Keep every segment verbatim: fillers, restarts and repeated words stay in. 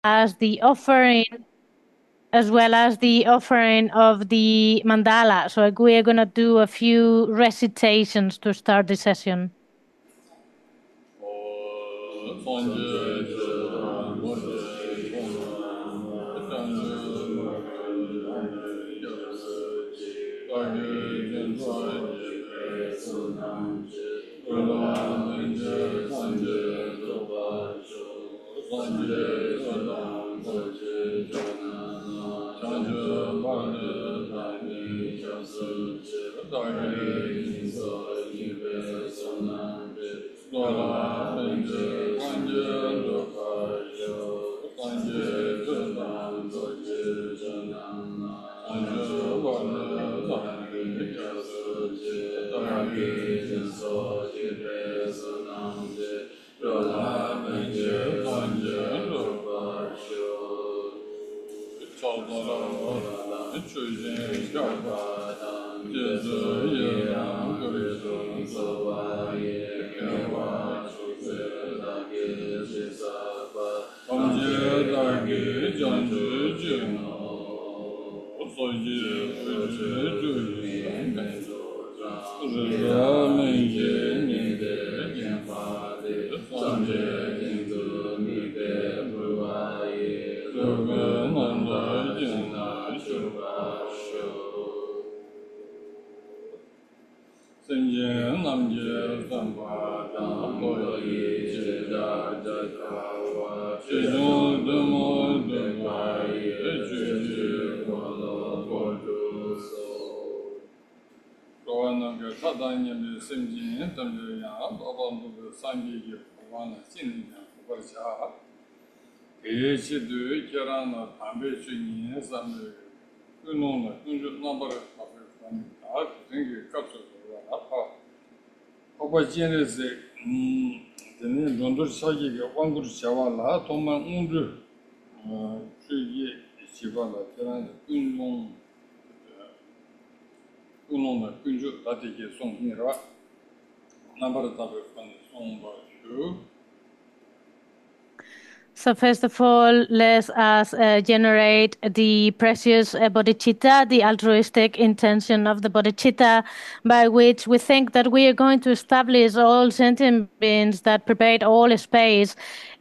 as the offering as well as the offering of the mandala. So we are going to do a few recitations to start the session. So first of all, let us uh, generate the precious uh, bodhicitta, the altruistic intention of the bodhicitta, by which we think that we are going to establish all sentient beings that pervade all space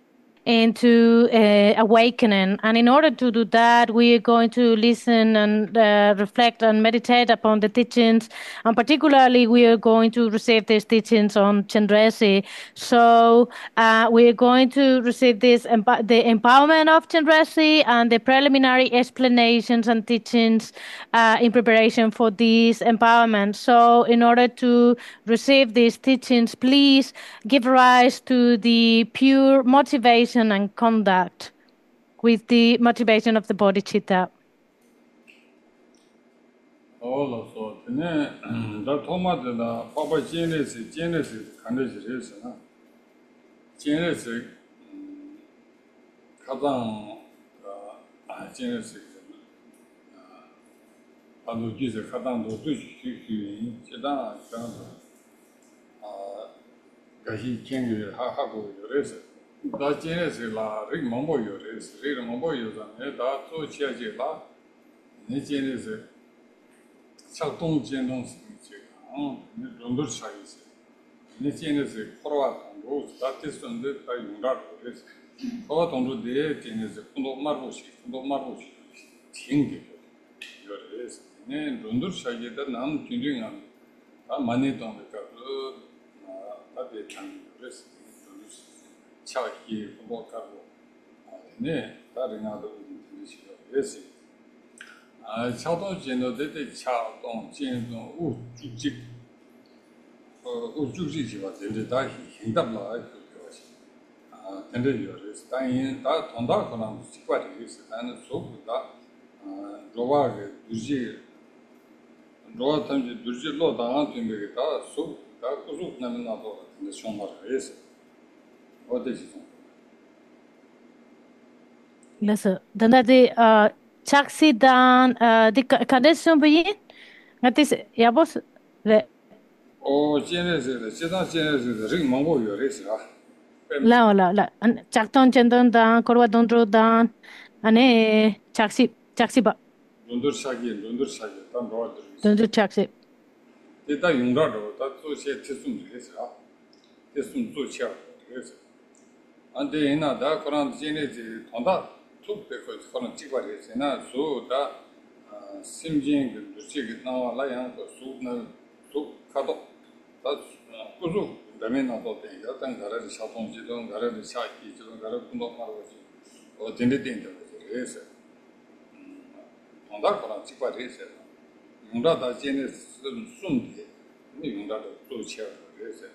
into uh, awakening. And in order to do that, we are going to listen and uh, reflect and meditate upon the teachings. And particularly, we are going to receive these teachings on Chandresi. So uh, we are going to receive this emp- the empowerment of Chandresi and the preliminary explanations and teachings uh, in preparation for this empowerment. So in order to receive these teachings, please give rise to the pure motivation and conduct with the motivation of the bodhicitta. Oh, so then, the Thomas the Papa Genesis, Genesis, Genesis, Genesis, Kazan, Genesis, and Jesus Kazan to do Hugh, Chedan, Gashi King, Hahago, Yores. The Genesis la, Rick Mambo Yores, Rick Mambo Yosan, that so Chiaji la, Genesis. 작동 진동 음 런더 차이스 네 제네스 포로와고 스타티스인데 다 용라고 그래서 포와 동조대 제네스 군도 마르고시 군도 마르고시 팅게 그래서 네 런더 차이에다 남 진행한 다 많이 동니까 그 다들 참 그래서 차기 뭐 가고 네 다른 나도 들으시고 그래서 아, 차도 진도대 차동 진동 우 주직 어 우주지지 봐. 근데 다 힘답라 그거지. 아, 근데 요래서 당연 다 돈다 거나 식과리 있어. 나는 소부다 아, 로바게 두지 로아 탐지 두지 로다 된게 다 소다 그룹 나면 나도 근데 정말 해서 어디지? Lesa, dan de uh, chaksi dan uh, de kadesyon begin. Ngatis ya bos le. 어, 제네스, 제단 제네스, 링 망고 요래서. La la la. Chakton chendon dan, korwa dondro dan, ane chaksi chaksi ba. Lundur Shaki, Lundur Shaki, Tan Roa Dondro chaksi. Dita Yungrado, that Zoche Tisum Resa, Tisum Zocha Resa. And the Ina, that Koran Gene, Tonda, took because Koran Chipa Resina, so that Simjing, the Chig now Lion, the Suna, took Kato. That's Kuzu, the men of the Yatan, Gara, the Shaton Jidon, Gara, the Shaki, Gara, Kundo Marwaji, or Dinditin, the Resa. On that Koran Chipa Resa. Yungda da jene sun de, ni yungda da zu qia de se.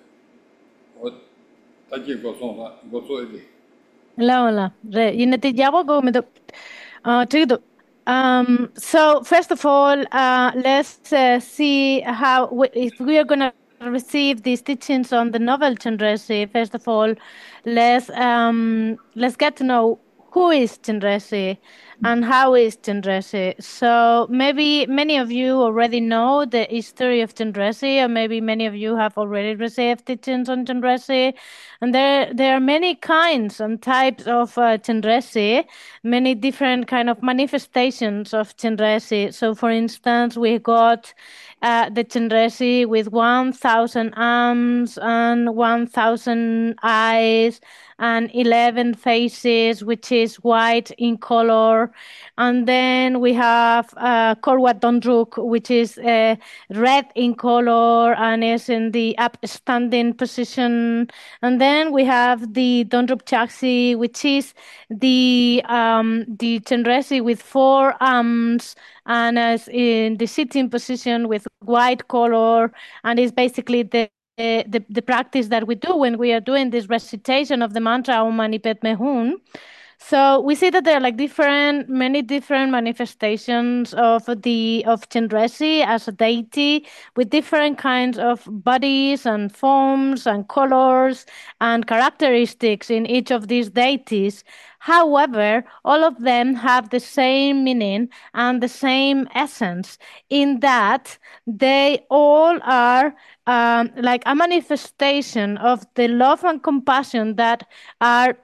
O ta ji go song da, go zo de. La la. Re, yinati jabo go me do. Uh, trido. Um, so first of all, uh, let's uh, see how we, if we are going to receive these teachings on the novel Chenresi. First of all, let's um, let's get to know who is Chenresi and how is Chenresi. So maybe many of you already know the history of Chenresi, or maybe many of you have already received teachings on Chenresi. And there there are many kinds and types of uh, Chenresi, many different kind of manifestations of Chenresi. So for instance, we got uh, the Chenresi with one thousand arms and one thousand eyes and eleven faces, which is white in color. And then we have uh, Korwa Dondruk, which is uh, red in color and is in the upstanding position. And then we have the Dondruk Chaksi, which is the um, the Chenresi with four arms and is in the sitting position with white color, and is basically the the, the, the practice that we do when we are doing this recitation of the mantra Om Mani Padme Hum. So we see that there are like different, many different manifestations of the of Chenresi as a deity with different kinds of bodies and forms and colors and characteristics in each of these deities. However, all of them have the same meaning and the same essence in that they all are um, like a manifestation of the love and compassion that are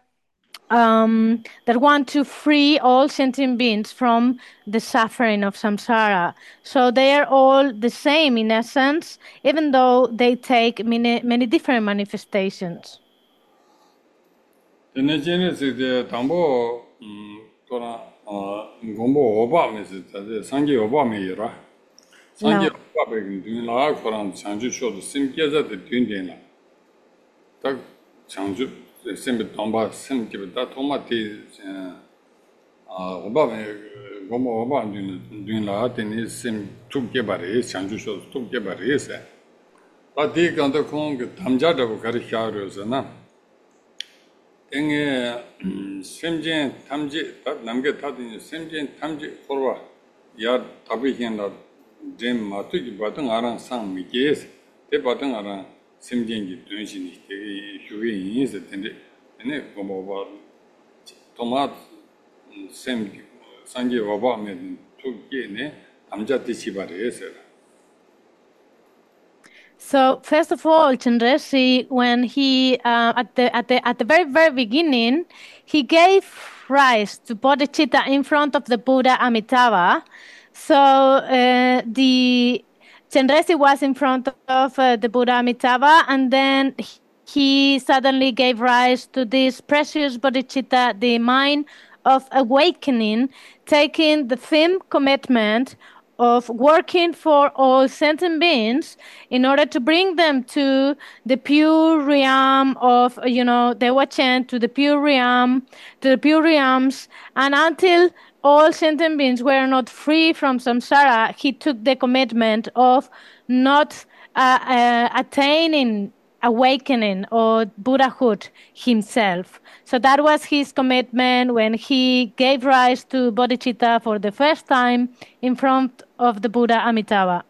um, that want to free all sentient beings from the suffering of samsara. So they are all the same in essence, even though they take many, many different manifestations. Tene jene se de tambo Koran gombo oba me se de sangi oba me yira. Sangi oba be dün la Koran chanju shodu sim geza de dün den la. Tak chanju sim be tamba sim ke da toma te oba me gombo oba dün dün la tene sim tuk ke bare chanju shodu tuk ke bare se. Ta de kan da kong tamja da ko kar kya ro se na. 땡에 semjen 탐지 다 남게 타든 semjen 탐지 코르와 야 답이현다 jem 마트기 바등 아랑 상 미게스 대 바등 아랑 semjen기 돈신이 되게 휴게 인스 텐데 네 고모바 토마토 셈 상게 와바면 투게네 남자 뜻이바래서. So first of all, Chenresi, when he uh, at the at the at the very very beginning, he gave rise to bodhicitta in front of the Buddha Amitabha. So uh, the Chenresi was in front of uh, the Buddha Amitabha, and then he suddenly gave rise to this precious bodhicitta, the mind of awakening, taking the firm commitment of working for all sentient beings in order to bring them to the pure realm of, you know, Dewa Chen, to the pure realm, to the pure realms. And until all sentient beings were not free from samsara, he took the commitment of not uh, uh, attaining awakening or Buddhahood himself. So that was his commitment when he gave rise to bodhicitta for the first time in front of the Buddha Amitabha.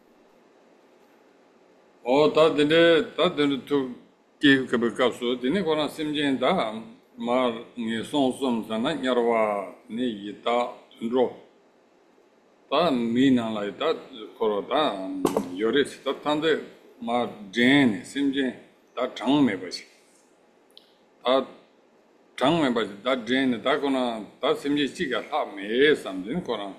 Oh, that did that did to give Kabakasu, didn't go on Simjin da, Mar ni son sum sana yarwa ni yita tundro. Ta mina like that, Korota, Yoris, that Tande. Ma Jane, Simjin, that tongue may be. 다 장면 봐지 다 드는 다 거나 다 심지 지가 다 매에 삼진 거나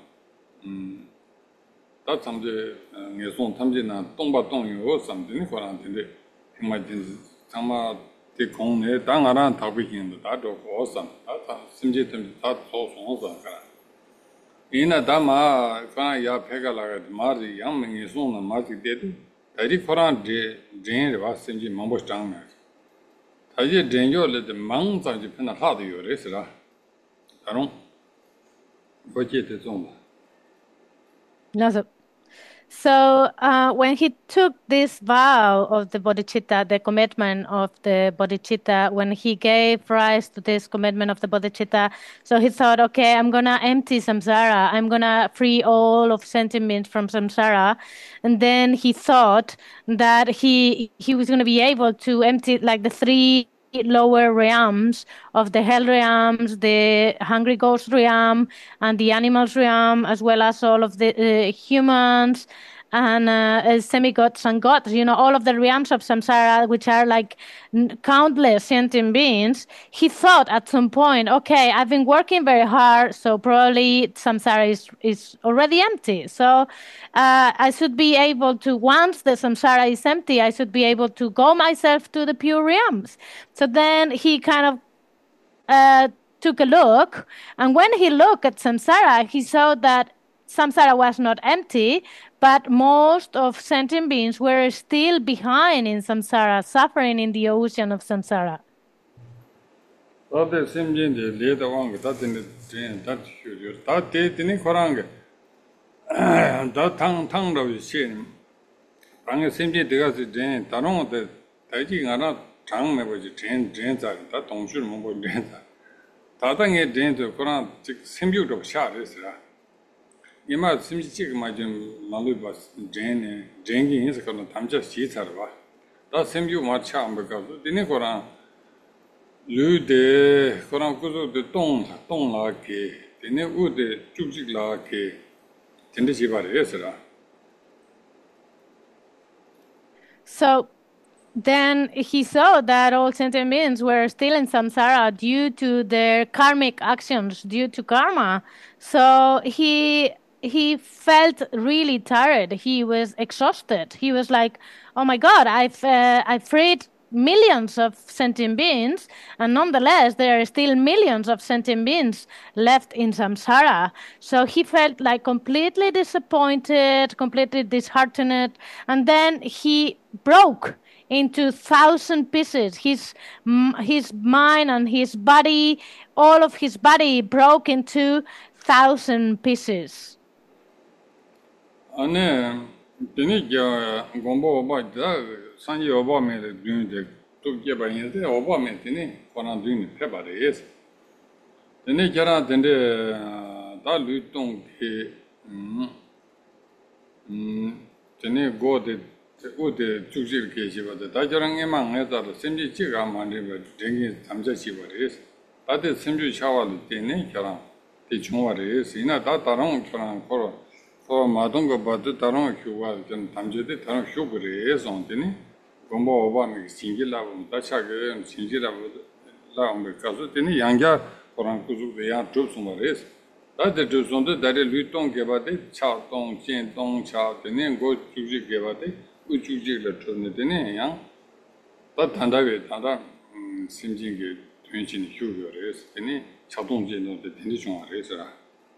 다 참제 예송 탐지나 동바 동요 삼진 거나 근데 정말 정말 그 공내 당하란 답이 있는데 다도 고삼 다 심지 다 소송서 거나 이나 다마 거나 야 패가라가 마지 양명이 송나 마지 데도 다리 코란 제 제를 봐 심지 망보 장면 다시 전교를 망상지 편나 하도 요래서라 다른 버jet에 좀 No, so, so uh, when he took this vow of the bodhicitta, the commitment of the bodhicitta, when he gave rise to this commitment of the bodhicitta, so he thought, okay, I'm going to empty samsara. I'm going to free all of sentiments from samsara. And then he thought that he he was going to be able to empty like the three lower realms of the hell realms, the hungry ghost realm, and the animals realm, as well as all of the uh, humans and uh, uh, semi-gods and gods, you know, all of the realms of samsara, which are like n- countless sentient beings. He thought at some point, okay, I've been working very hard, so probably samsara is, is already empty. So uh, I should be able to, once the samsara is empty, I should be able to go myself to the pure realms. So then he kind of uh, took a look, and when he looked at samsara, he saw that samsara was not empty, but most of sentient beings were still behind in samsara, suffering in the ocean of samsara. 다들 심진데 레다 왕가 다들 전 다 휴죠 다 대드니 거랑게 다탕 탕로 신 방에 심진 들어가서 전 다른 것들 다지 하나 장매 보지 전 전자 다 동줄 못 보는다 다당에 전도 그런 즉 심비도 샤르스라 이마 심지직 맞은 말로 봐 전 전기 인서 그런 담자 시차를 봐다 심비도 맞차 안 보고 되네 거랑 류데 그런 구조도 동 동라게 되네 우데 쭉직라게 된데 지바래서라 So then he saw that all sentient beings were still in samsara due to their karmic actions, due to karma. So he he felt really tired. He was exhausted. He was like, "Oh my God, I've uh, I've freed millions of sentient beings, and nonetheless, there are still millions of sentient beings left in samsara." So he felt like completely disappointed, completely disheartened, and then he broke into thousand pieces. His his mind and his body, all of his body broke into thousand pieces. 안에 되네 저 공부 오바다 산지 오바메 드는데 또 개발인데 오바메 되네 권한 드는 페바레스 되네 저라 된데 다 루통 음 음, 되네 고데 우데 주질 계시거든. 다저랑에 망해서 심지 지가 만들고 되게 담자시버리스. 다들 심지 샤워를 되네 저랑 대충와레스. 이나 다 다른 저랑 거로 거 마동거 봐도 다른 휴가 좀 담제데 다른 휴그레스 온데니. 공부 오바미 신기라고 다차게 신기라고 라움을 가서 되네 양자 거랑 구조도 양 접수마레스. 다들 접수인데 다들 루통 개바데 차동 진동 차 되네 고 주지 개바데 우주지를 틀는데네 양 다단다게 다다 심진게 된신 휴교를 했으니 자동제노도 된지 좀 알아서라.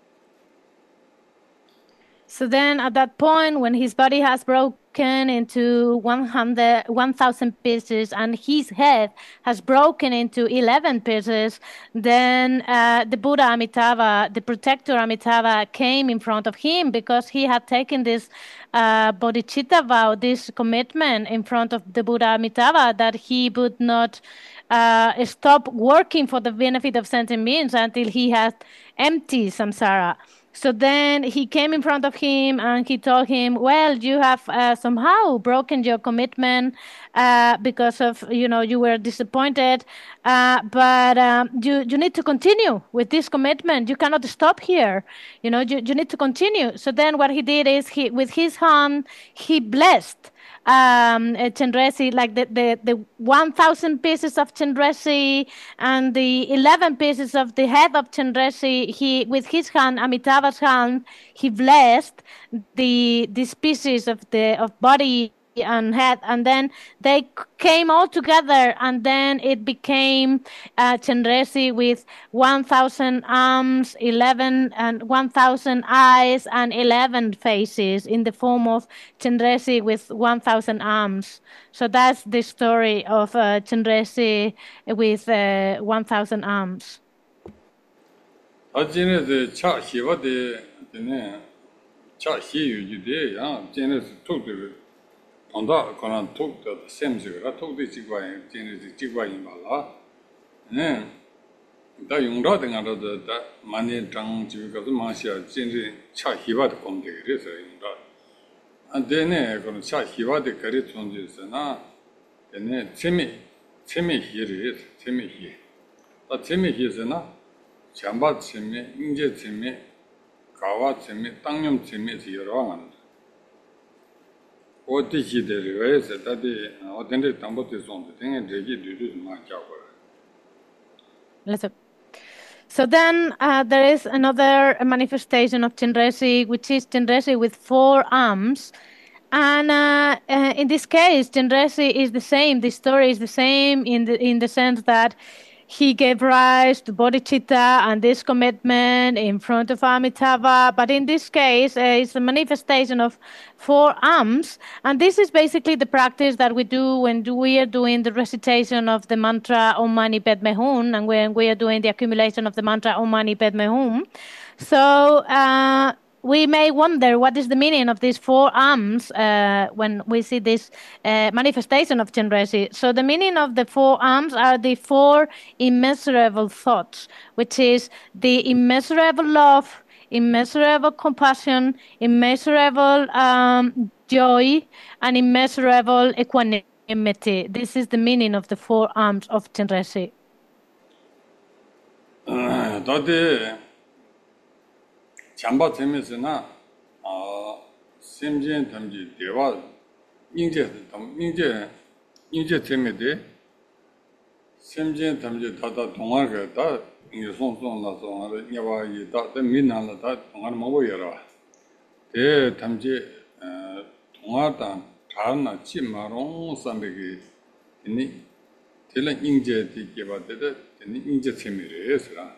So then at that point, when his body has broken into one hundred, one thousand pieces and his head has broken into eleven pieces, then uh, the Buddha Amitabha, the protector Amitabha, came in front of him because he had taken this uh, bodhicitta vow, this commitment in front of the Buddha Amitabha that he would not uh, stop working for the benefit of sentient beings until he had emptied samsara. So then he came in front of him and he told him, well, you have uh, somehow broken your commitment uh, because of, you know, you were disappointed, uh, but um, you, you need to continue with this commitment. You cannot stop here. You know, you, you need to continue. So then what he did is he, with his hand, he blessed um, uh, Chenresi, like the, the, the one thousand pieces of Chenresi and the eleven pieces of the head of Chenresi, he, with his hand, Amitabha's hand, he blessed the these pieces of the of body and head, and then they c- came all together, and then it became uh, Chenresi with one thousand arms, eleven and one thousand eyes, and eleven faces in the form of Chenresi with one thousand arms. So that's the story of uh, Chenresi with uh, one thousand arms. 다 진에서 차 시바데 되네. 차 시유지데 야 진에서 톡들 온다 그런 톡도 셈지가 톡도 지과에 진에서 지과인 말라. 네. 다 용라등하고도 다 많이 장지가도 마시아 진리 차 시바도 공대 그래서 용라. 안되네 그런 차 시바데 거리 존재잖아. 얘네 재미 재미 희리 재미 희. 다 재미 희잖아. 잠바 재미 인제 재미 가와 재미 땅념 재미지 여러 간 어디 시대를 다디 어떤데 담보도 손도 되게 되게 되게 많이 잡고 Let's hope. So then uh, there is another manifestation of Chenresi, which is Chenresi with four arms. And uh, uh, in this case, Chenresi is the same. The story is the same in the in the sense that he gave rise to bodhicitta and this commitment in front of Amitabha. But in this case, uh, it's a manifestation of four arms. And this is basically the practice that we do when do- we are doing the recitation of the mantra Om Mani Padme Hum, and when we are doing the accumulation of the mantra Om Mani Padme Hum. So uh, we may wonder what is the meaning of these four arms uh, when we see this uh, manifestation of Chenresi. So the meaning of the four arms are the four immeasurable thoughts, which is the immeasurable love, immeasurable compassion, immeasurable um, joy, and immeasurable equanimity. This is the meaning of the four arms of Chenresi. 다들 잠바 재미스나 아 심진 담지 대화 인제 담 인제 인제 재미데 심진 담지 다다 동화가 다 이제 손손나서 하는 야와 이다 민나라 다 동화 먹어 여러 대 담지 어 동화다 다나 치마롱 삼백이 이니 텔은 인제 되게 받데 이니 인제 재미래서라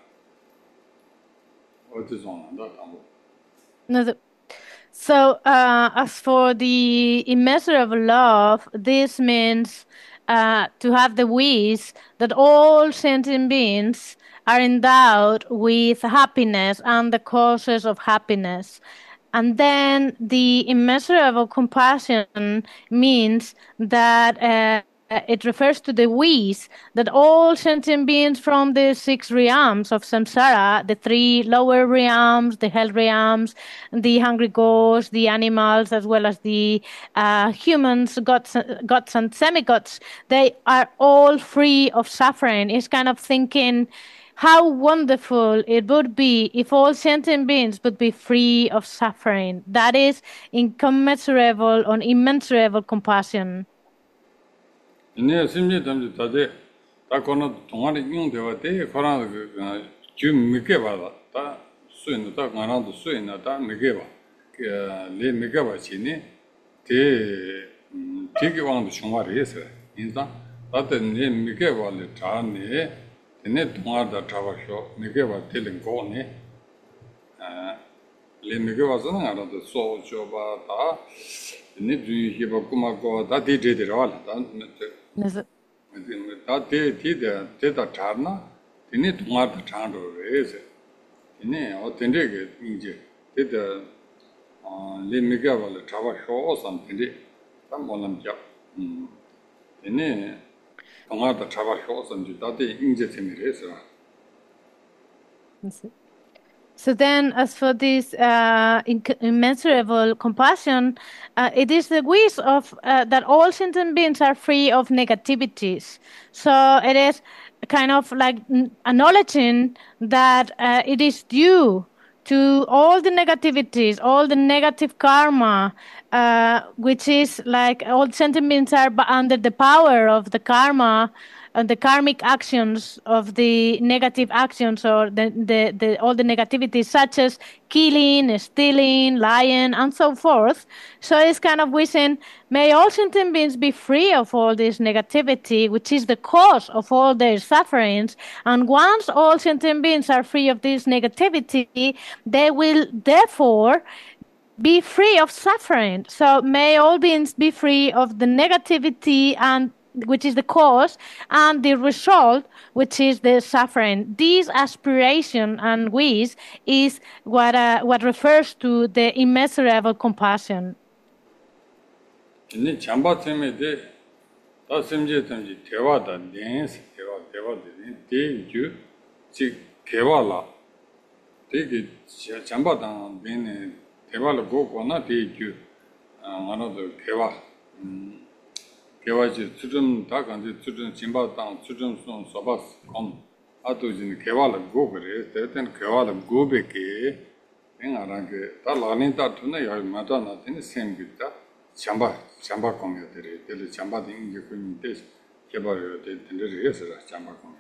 No, the, so uh, as for the immeasurable love, this means uh, to have the wish that all sentient beings are endowed with happiness and the causes of happiness. And then the immeasurable compassion means that uh, it refers to the wish that all sentient beings from the six realms of samsara, the three lower realms, the hell realms, the hungry ghosts, the animals, as well as the uh, humans, gods, gods and semi-gods, they are all free of suffering. It's kind of thinking how wonderful it would be if all sentient beings would be free of suffering. That is incommensurable or immeasurable compassion. 네, 심지 담지 다데 다 거는 동안에 용되와 때 거는 그좀 믿게 봐라. 다 수인도 다 가나도 수인도 다 믿게 봐. 그레 믿게 봐 지니 대 되게 왕도 정말이 있어. 인자 다데 네 믿게 봐를 다네 네 동아다 잡아서 믿게 봐 되는 거네. 아, 레 믿게 봐서는 알아도 소줘봐 다 네 주의 봐 고마고 다 되되더라. 다 다 대, 대대, 대다 잘나? 되네 동아다 잘도 해서. 되네, 어떤 데게 이제 대대 어, 레미가발 잡아 쇼선 되네. 다 몰람 잡. 음. 되네. 동아다 잡아 쇼선 다대 인제 재미래서. So then, as for this uh, inc- immeasurable compassion, uh, it is the wish of uh, that all sentient beings are free of negativities. So it is kind of like n- acknowledging that uh, it is due to all the negativities, all the negative karma, uh, which is like all sentient beings are b- under the power of the karma and the karmic actions of the negative actions or the, the, the all the negativities such as killing, stealing, lying, and so forth. So it's kind of wishing, may all sentient beings be free of all this negativity, which is the cause of all their sufferings. And once all sentient beings are free of this negativity, they will therefore be free of suffering. So may all beings be free of the negativity and which is the cause and the result, which is the suffering. This aspiration and wish is what uh, what refers to the immeasurable compassion. 이제 잠바 때문에 다 심지어든지 대화다 낸스 대화 대화들이 대주 즉 대화라 되게 잠바당 내내 대화를 보거나 대주 아나도 대화 음 대화지 수준 다 간지 수준 짐바당 수준 손 서바스 컴 아도진 대화를 고 그래 대ten 대화를 고베게 내가라게 다 라닌다 투네 야 마다나 되는 셈기다 잠바 잠바 공유들이 될 잠바 등이 그인데 개발을 된들이 해서라 잠바 공유.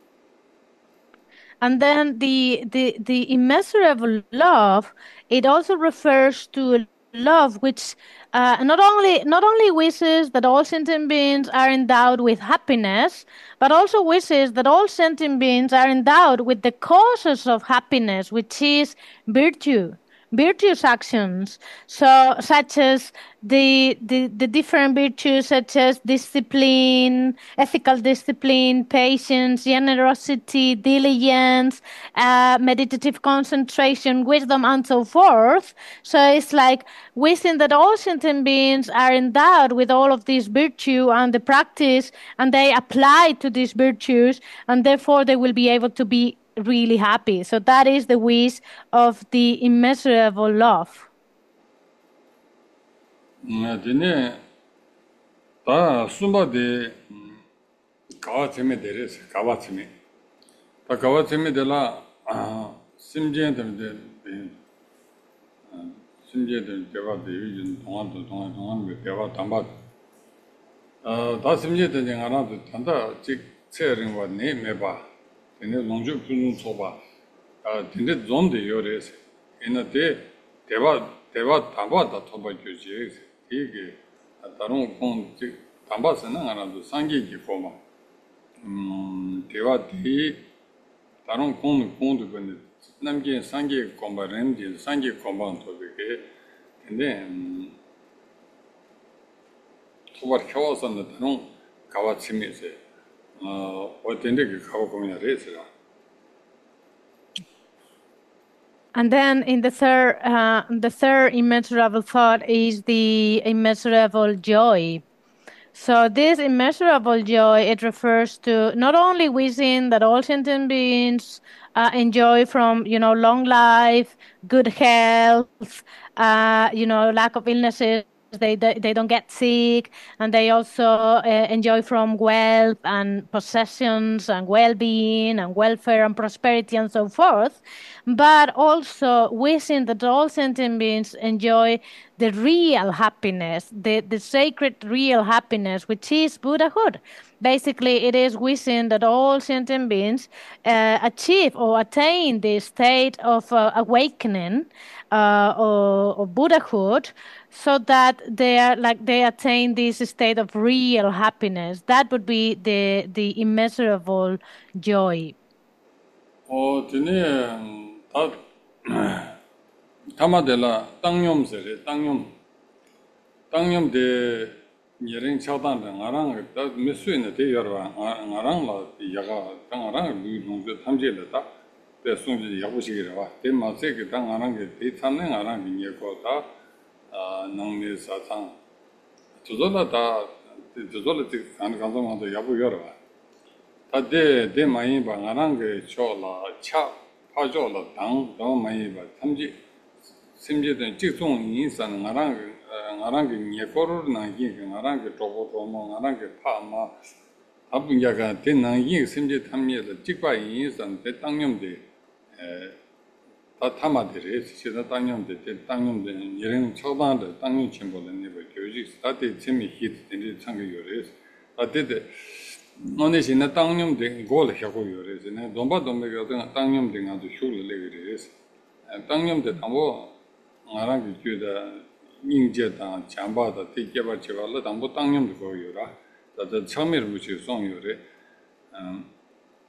And then the, the the immeasurable love, it also refers to love which uh, not only not only wishes that all sentient beings are endowed with happiness, but also wishes that all sentient beings are endowed with the causes of happiness, which is virtue, virtuous actions. So such as the, the the different virtues such as discipline, ethical discipline, patience, generosity, diligence, uh, meditative concentration, wisdom, and so forth. So it's like wishing that all sentient beings are endowed with all of these virtue and the practice, and they apply to these virtues, and therefore they will be able to be really happy. So that is the wish of the immeasurable love. 근데 다 숨바데 가와체메 데레스 가와체메 다 가와체메 데라 심지엔데 심지엔데 대화데 유진 동안도 동안 동안 대화 담바 어다 심지엔데 내가라도 단다 직 체링과 네 메바 근데 농주 분은 소바 아 근데 존데 요레스 이나데 대화 대화 담바다 토바 주지 이게 다른 건 담바스는 하나도 상기기 포마 음 대화디 다른 건 건도 근데 남게 상기 공부하는지 상기 공부한도 되게 근데 토바 켜서는 다른 가와치미세 어 어떤데 그 가와 고민하래서라. And then in the third, uh, the third immeasurable thought is the immeasurable joy. So this immeasurable joy, it refers to not only wishing that all sentient beings uh, enjoy from, you know, long life, good health, uh, you know, lack of illnesses, they, they they don't get sick, and they also uh, enjoy from wealth and possessions and well-being and welfare and prosperity and so forth, but also wishing that all sentient beings enjoy the real happiness, the, the sacred real happiness, which is Buddhahood. Basically, it is wishing that all sentient beings uh, achieve or attain the state of uh, awakening uh, or, or Buddhahood, so that they are like they attain this state of real happiness. That would be the the immeasurable joy. 어, 드네 다 타마델라 땅념세레 땅념 땅념데 예ring 차단데 나랑 다 메수이네 대여와 나랑라 야가 땅아랑 루동데 탐제래다 대송지 야부시기라 대마세게 땅아랑게 대탐네 나랑 비녀고다 아 농미 사상 저절다 저절다 간 간성한테 야부 열어 다데 데 많이 봐 나랑게 초라 차 파조라 당 너무 많이 봐 탐지 심지어는 직송 인산 나랑 나랑게 녀코를 나기 나랑게 도보도모 나랑게 파마 아분야가 된 나기 심지 탐미를 직바 인산 대 땅념데 에 다 타마들이 시다 땅용데 땅용데 이런 초반에 땅용 침보는 이거 교직 스타트 팀이 히트들이 참고 요래서 다들 오늘 신나 땅용데 골 하고 요래서네 domba dombe가 땅용데 가도 쇼를 내그래서 땅용데 담보 나랑 그주다 인제다 장바다 되게바 제발로 담보 땅용도 거요라 다들 처음에 무시 송요래 음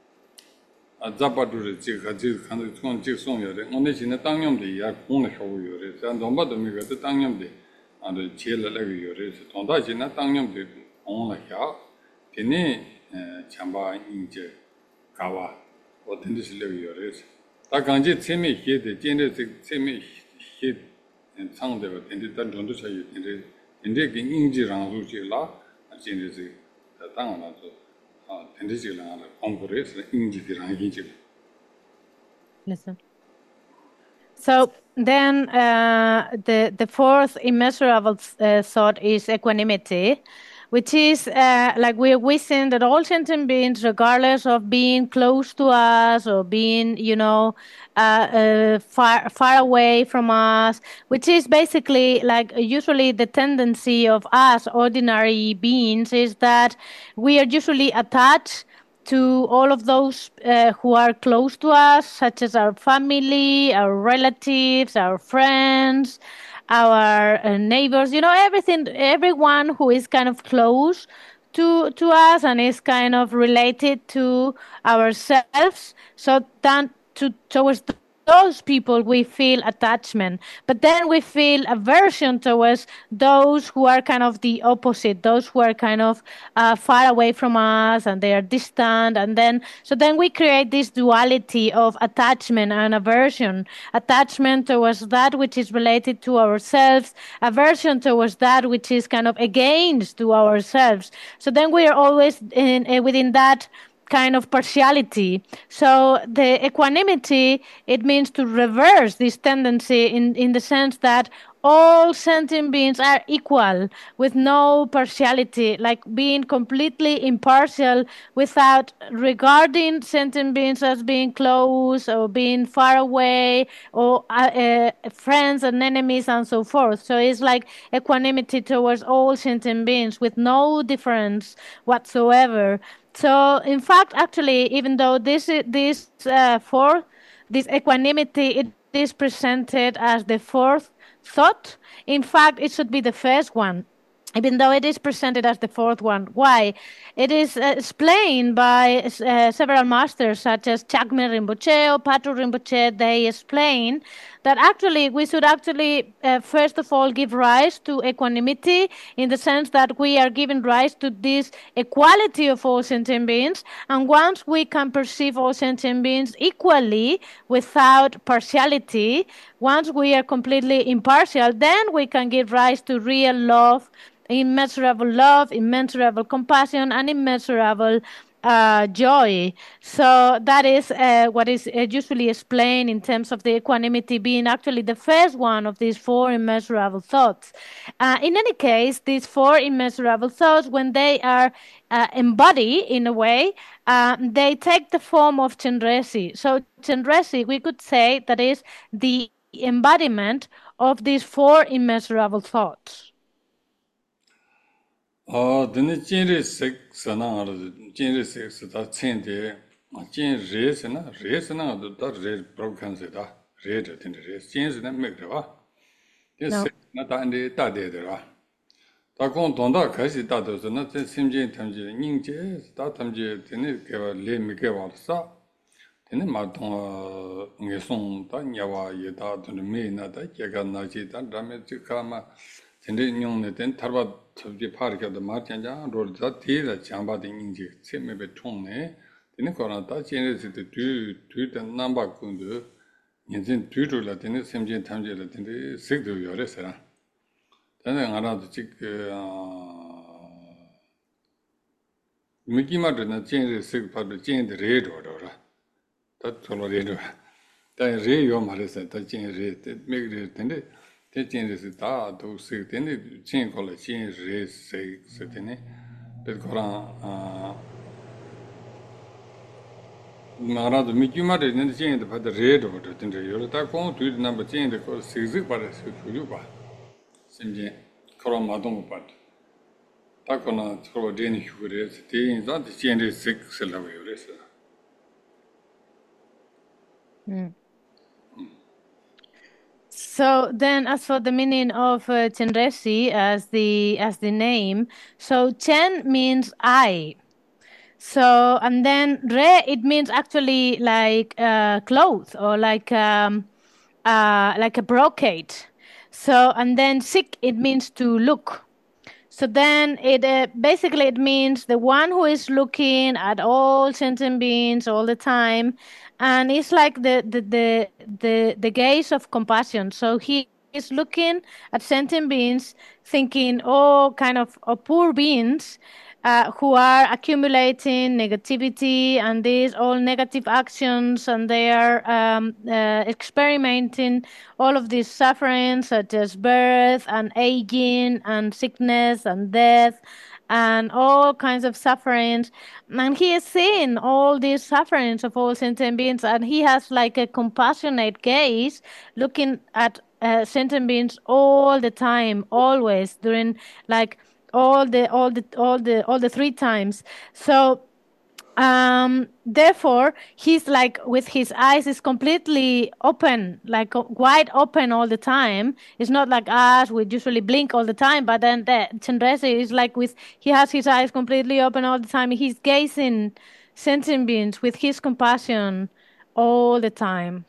아 잡아두르 지가 지 칸도 총 직송요래 오늘 신나 땅용데 야 공을 하고 요래 산 domba dombe가 땅용데 아주 제일 내가 요래서 돈다 신나 땅용데 공을 해 되니 장바 인제 가와 어떤지 실력이 요래서 다 간지 재미 해대 진짜 재미 해 상대가 된데 단 정도 차이 된데 근데 그 인지랑 루지라 진짜 당하나서 아 된지랑 공부해서 인지랑 인지 Listen. So then uh, the, the fourth immeasurable uh, thought is equanimity, which is uh, like we're wishing that all sentient beings, regardless of being close to us or being, you know, uh, uh, far far away from us, which is basically like usually the tendency of us ordinary beings is that we are usually attached to all of those uh, who are close to us, such as our family, our relatives, our friends, our uh, neighbors, you know, everything, everyone who is kind of close to to us and is kind of related to ourselves. So then to towards those people we feel attachment, but then we feel aversion towards those who are kind of the opposite, those who are kind of uh, far away from us and they are distant, and then so then we create this duality of attachment and aversion. Attachment towards that which is related to ourselves, aversion towards that which is kind of against to ourselves. So then we are always in, uh, within that kind of partiality. So the equanimity, it means to reverse this tendency in, in the sense that all sentient beings are equal with no partiality, like being completely impartial without regarding sentient beings as being close or being far away or uh, uh, friends and enemies and so forth. So it's like equanimity towards all sentient beings with no difference whatsoever. So, in fact, actually, even though this is, this uh, fourth, this equanimity, it is presented as the fourth thought. In fact, it should be the first one, even though it is presented as the fourth one. Why? It is uh, explained by uh, several masters, such as Chagme Rinpoche or Patu Rinpoche. They explain that actually we should actually, uh, first of all, give rise to equanimity in the sense that we are giving rise to this equality of all sentient beings. And once we can perceive all sentient beings equally without partiality, once we are completely impartial, then we can give rise to real love, immeasurable love, immeasurable compassion, and immeasurable uh, joy. So that is uh, what is uh, usually explained in terms of the equanimity being actually the first one of these four immeasurable thoughts. Uh, in any case, these four immeasurable thoughts, when they are uh, embodied in a way, uh, they take the form of Chenresi. So Chenresi, we could say that is the embodiment of these four immeasurable thoughts. 아, 근데 진리 색서나 진리 색서다 천대 진 레스나 레스나 다 레 브로칸스다 레드 된 레스 진스나 맥더와 No. 나 단데 다데더라 다공 돈다 가시 다도서나 제 심진 탐지 닝제 다 탐지 되네 개와 레미게 와서 되네 마동 녜송 다 냐와 예다 돈 메나다 개가 나지 다 다음에 지카마 근데 뇽네 된 타바 저기 파르게도 마찬자 롤자 티라 장바딩 인지 세메베 총네 되는 거라다 제네스도 뒤 뒤된 넘버 군도 인진 뒤로라 되는 sem진 탐지라 되는 색도 요래서라 근데 알아도 지금 미기마드나 제네스 파도 제네 레도라 다 돌아레도 다 레요 말해서 다 제네 메그레 되는데 대진에서 다 도스 되네 진콜 진 레스 되네 그거랑 아 나라도 미규마를 있는 지인데 받아 레드 버터 된대 요다 공 뒤에 넘버 지인데 그 시즈 받아 수주 봐 심지 그런 마동 받 다거나 서로 되는 휴그레스 대인자 지인데 식스라고 그랬어 Mm. So then, as for the meaning of uh, Chenresi as the as the name, so Chen means I. So and then Re it means actually like uh, cloth or like um, uh, like a brocade. So and then Sik it means to look. So then it uh, basically it means the one who is looking at all sentient beings all the time, and it's like the the the the, the gaze of compassion. So he is looking at sentient beings, thinking, oh, kind of oh, poor beings. Uh, who are accumulating negativity and these all negative actions, and they are um, uh, experimenting all of these sufferings, such as birth and aging and sickness and death and all kinds of sufferings. And he is seeing all these sufferings of all sentient beings, and he has like a compassionate gaze looking at uh, sentient beings all the time, always during like all the all the all the all the three times. So um therefore he's like with his eyes is completely open, like uh, wide open all the time. It's not like us, we usually blink all the time, but then the Chandresi is like with he has his eyes completely open all the time. He's gazing sentient beings with his compassion all the time.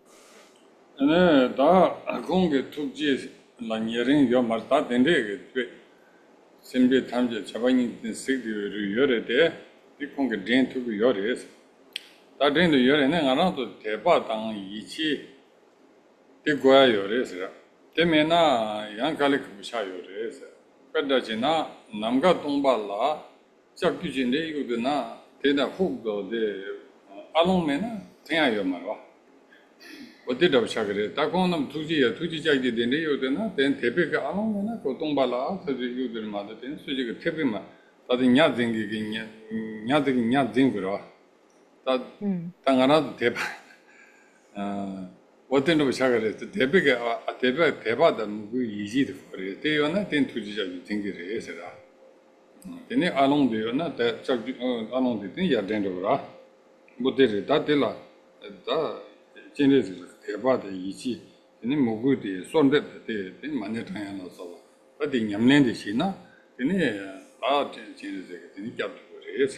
네, 다 공개 투지 라니ering 요 말다 된데 그 심비 탐지 자반이 식디를 요래데 이 공개 된 투고 요래스 다 된도 요래는 알아도 대바당 이치 되고야 요래스 때문에나 양갈이 그부샤 요래스 그다지나 남가 동발라 작규진데 이거드나 대다 후도 데 알롱메나 태야요 말와 어디다 시작을 다고는 두지야 두지 자기 되네 요데나 된 대비가 안 오면은 그 동발라 그저 요들마다 된 수지가 대비만 다들 냐 쟁기기 냐 냐들이 냐 쟁거라 다 당하나도 대바 어 어디로 시작을 대비가 대비가 대바다 그 이지도 그래 대요나 된 두지 자기 쟁기를 해서라 근데 알롱되요나 대 저기 알롱되 야된도라 뭐들이 다 될라 다 진짜 대바의 이치 이 모구디 손대대 이 많이 당연해서 어디 냠nen데 시나 근데 아 진짜 이 잡고 그래서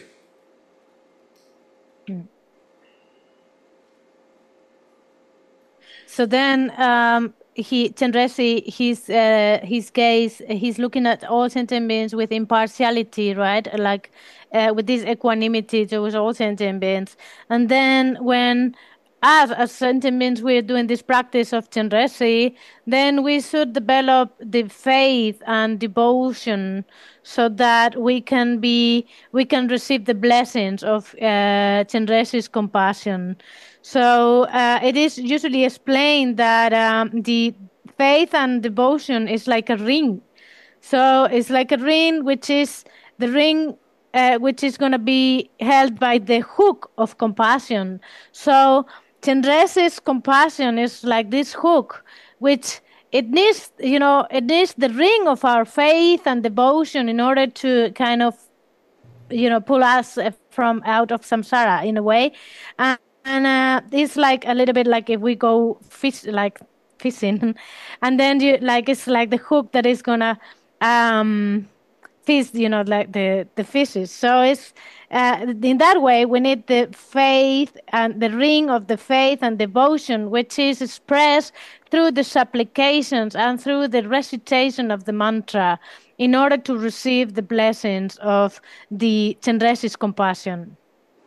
So then um, he Chandresi, his uh, his gaze, he's looking at all sentient beings with impartiality, right? Like uh, with this equanimity towards all sentient beings. And then when us as sentient beings we're doing this practice of Chandresi, then we should develop the faith and devotion so that we can be we can receive the blessings of uh, Chandresi's compassion. So uh, it is usually explained that um, the faith and devotion is like a ring. So it's like a ring, which is the ring uh, which is going to be held by the hook of compassion. So Chandresi's compassion is like this hook, which it needs, you know, it needs the ring of our faith and devotion in order to kind of, you know, pull us uh, from out of samsara in a way. And and uh, it's like a little bit like if we go fish, like fishing, and then you like it's like the hook that is gonna um, fish, you know, like the the fishes. So it's uh, in that way we need the faith and the ring of the faith and devotion, which is expressed through the supplications and through the recitation of the mantra, in order to receive the blessings of the Chandresi's compassion.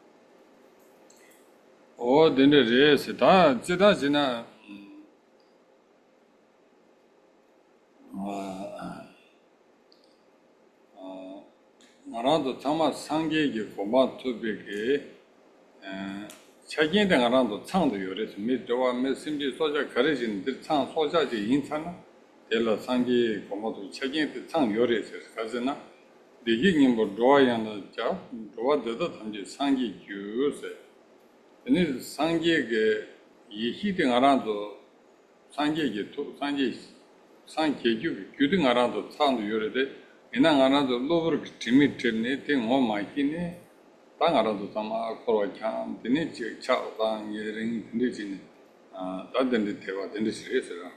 어 근데 레스 다 지다 지나 아 나라도 정말 상계기 고마 투비기 에 책임된 나라도 창도 요래서 미도와 메신지 소자 거래진 창 소자지 인차나 될라 상계 고마도 책임된 창 요래서 가서나 대기님 뭐 도와야는 자 도와도 담지 상계 규세 근데 상계게 예시된 알아도 상계게 또 상계 상계교 규定알아도 상도 요래데 이나 알아도 로버를 지미트네 땡어 마이키네 땅 알아도 담아 거로 참 되네 차단 예ring 되지네 아 다든데 대화 된데 시리즈라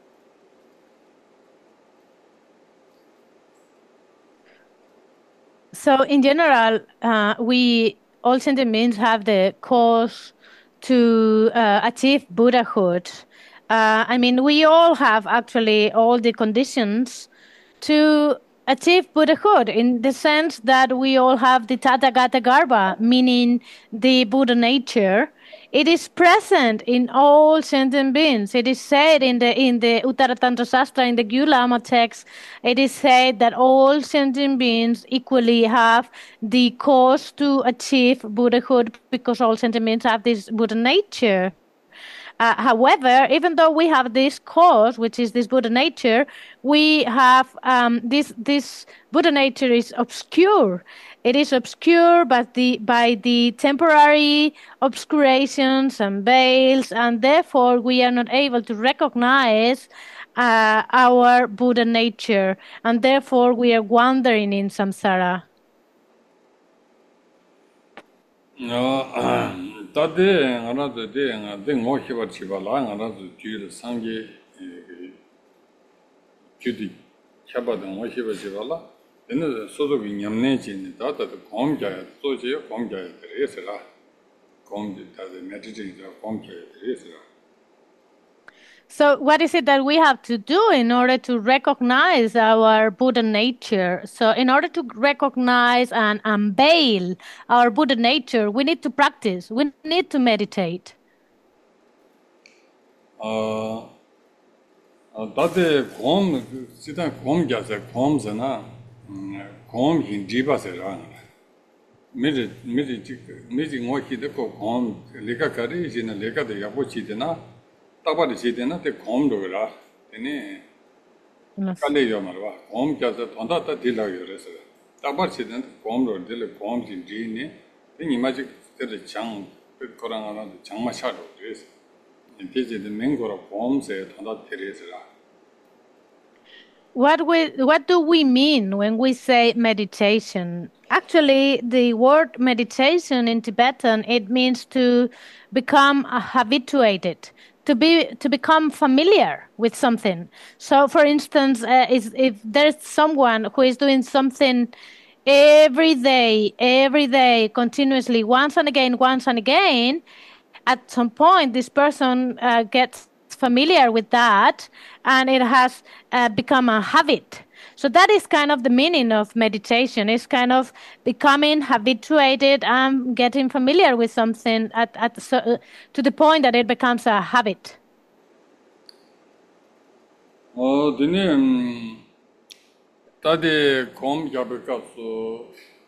So in general, uh, we all sentient beings have the cause to uh, achieve Buddhahood. Uh, I mean, we all have actually all the conditions to achieve Buddhahood in the sense that we all have the Tathagata Garbha, meaning the Buddha nature. It is present in all sentient beings. It is said in the in the Uttara Tantra Sastra, in the Gyulama text, it is said that all sentient beings equally have the cause to achieve Buddhahood because all sentient beings have this Buddha nature. Uh, however, even though we have this cause, which is this Buddha nature, we have um, this this Buddha nature is obscure. It is obscure by the by the temporary obscurations and veils, and therefore we are not able to recognize uh, our Buddha nature, and therefore we are wandering in samsara. 어 다데 알아도 돼 나데 뭐 해봐 지발라 알아도 뒤에 상계 규디 캬바도 뭐 해봐 지발라 얘는 소속이 냠내지니 다다도 공자야 소지요 공자야 그래서라 공지 다들 메디테이션 공자야 그래서라 So what is it that we have to do in order to recognize our Buddha nature? So in order to recognize and unveil our Buddha nature, we need to practice. We need to meditate. 어 다데 공 진짜 공자세 공잖아 공 힌디바세라 미리 미리 미리 뭐기도 공 내가 가리지는 내가 돼 야보치되나 따바리 시대나 때 공도라 되네 깔래요 말와 공자서 돈다다 딜라요 그래서 따바리 시대는 공도 딜 공진지네 이 마지 그 장, 거랑하나 장마샤로 그래서 이제는 맹고로 공세 돈다 테레스라 What we what do we mean when we say meditation? Actually, the word meditation in Tibetan, it means to become habituated, to be to become familiar with something. So, for instance, uh, is if there's someone who is doing something every day, every day, continuously, once and again, once and again, at some point, this person uh, gets familiar with that and it has uh, become a habit. So that is kind of the meaning of meditation. It's kind of becoming habituated and getting familiar with something at, at so, to the point that it becomes a habit. 어, 드님 다데 공잡을까서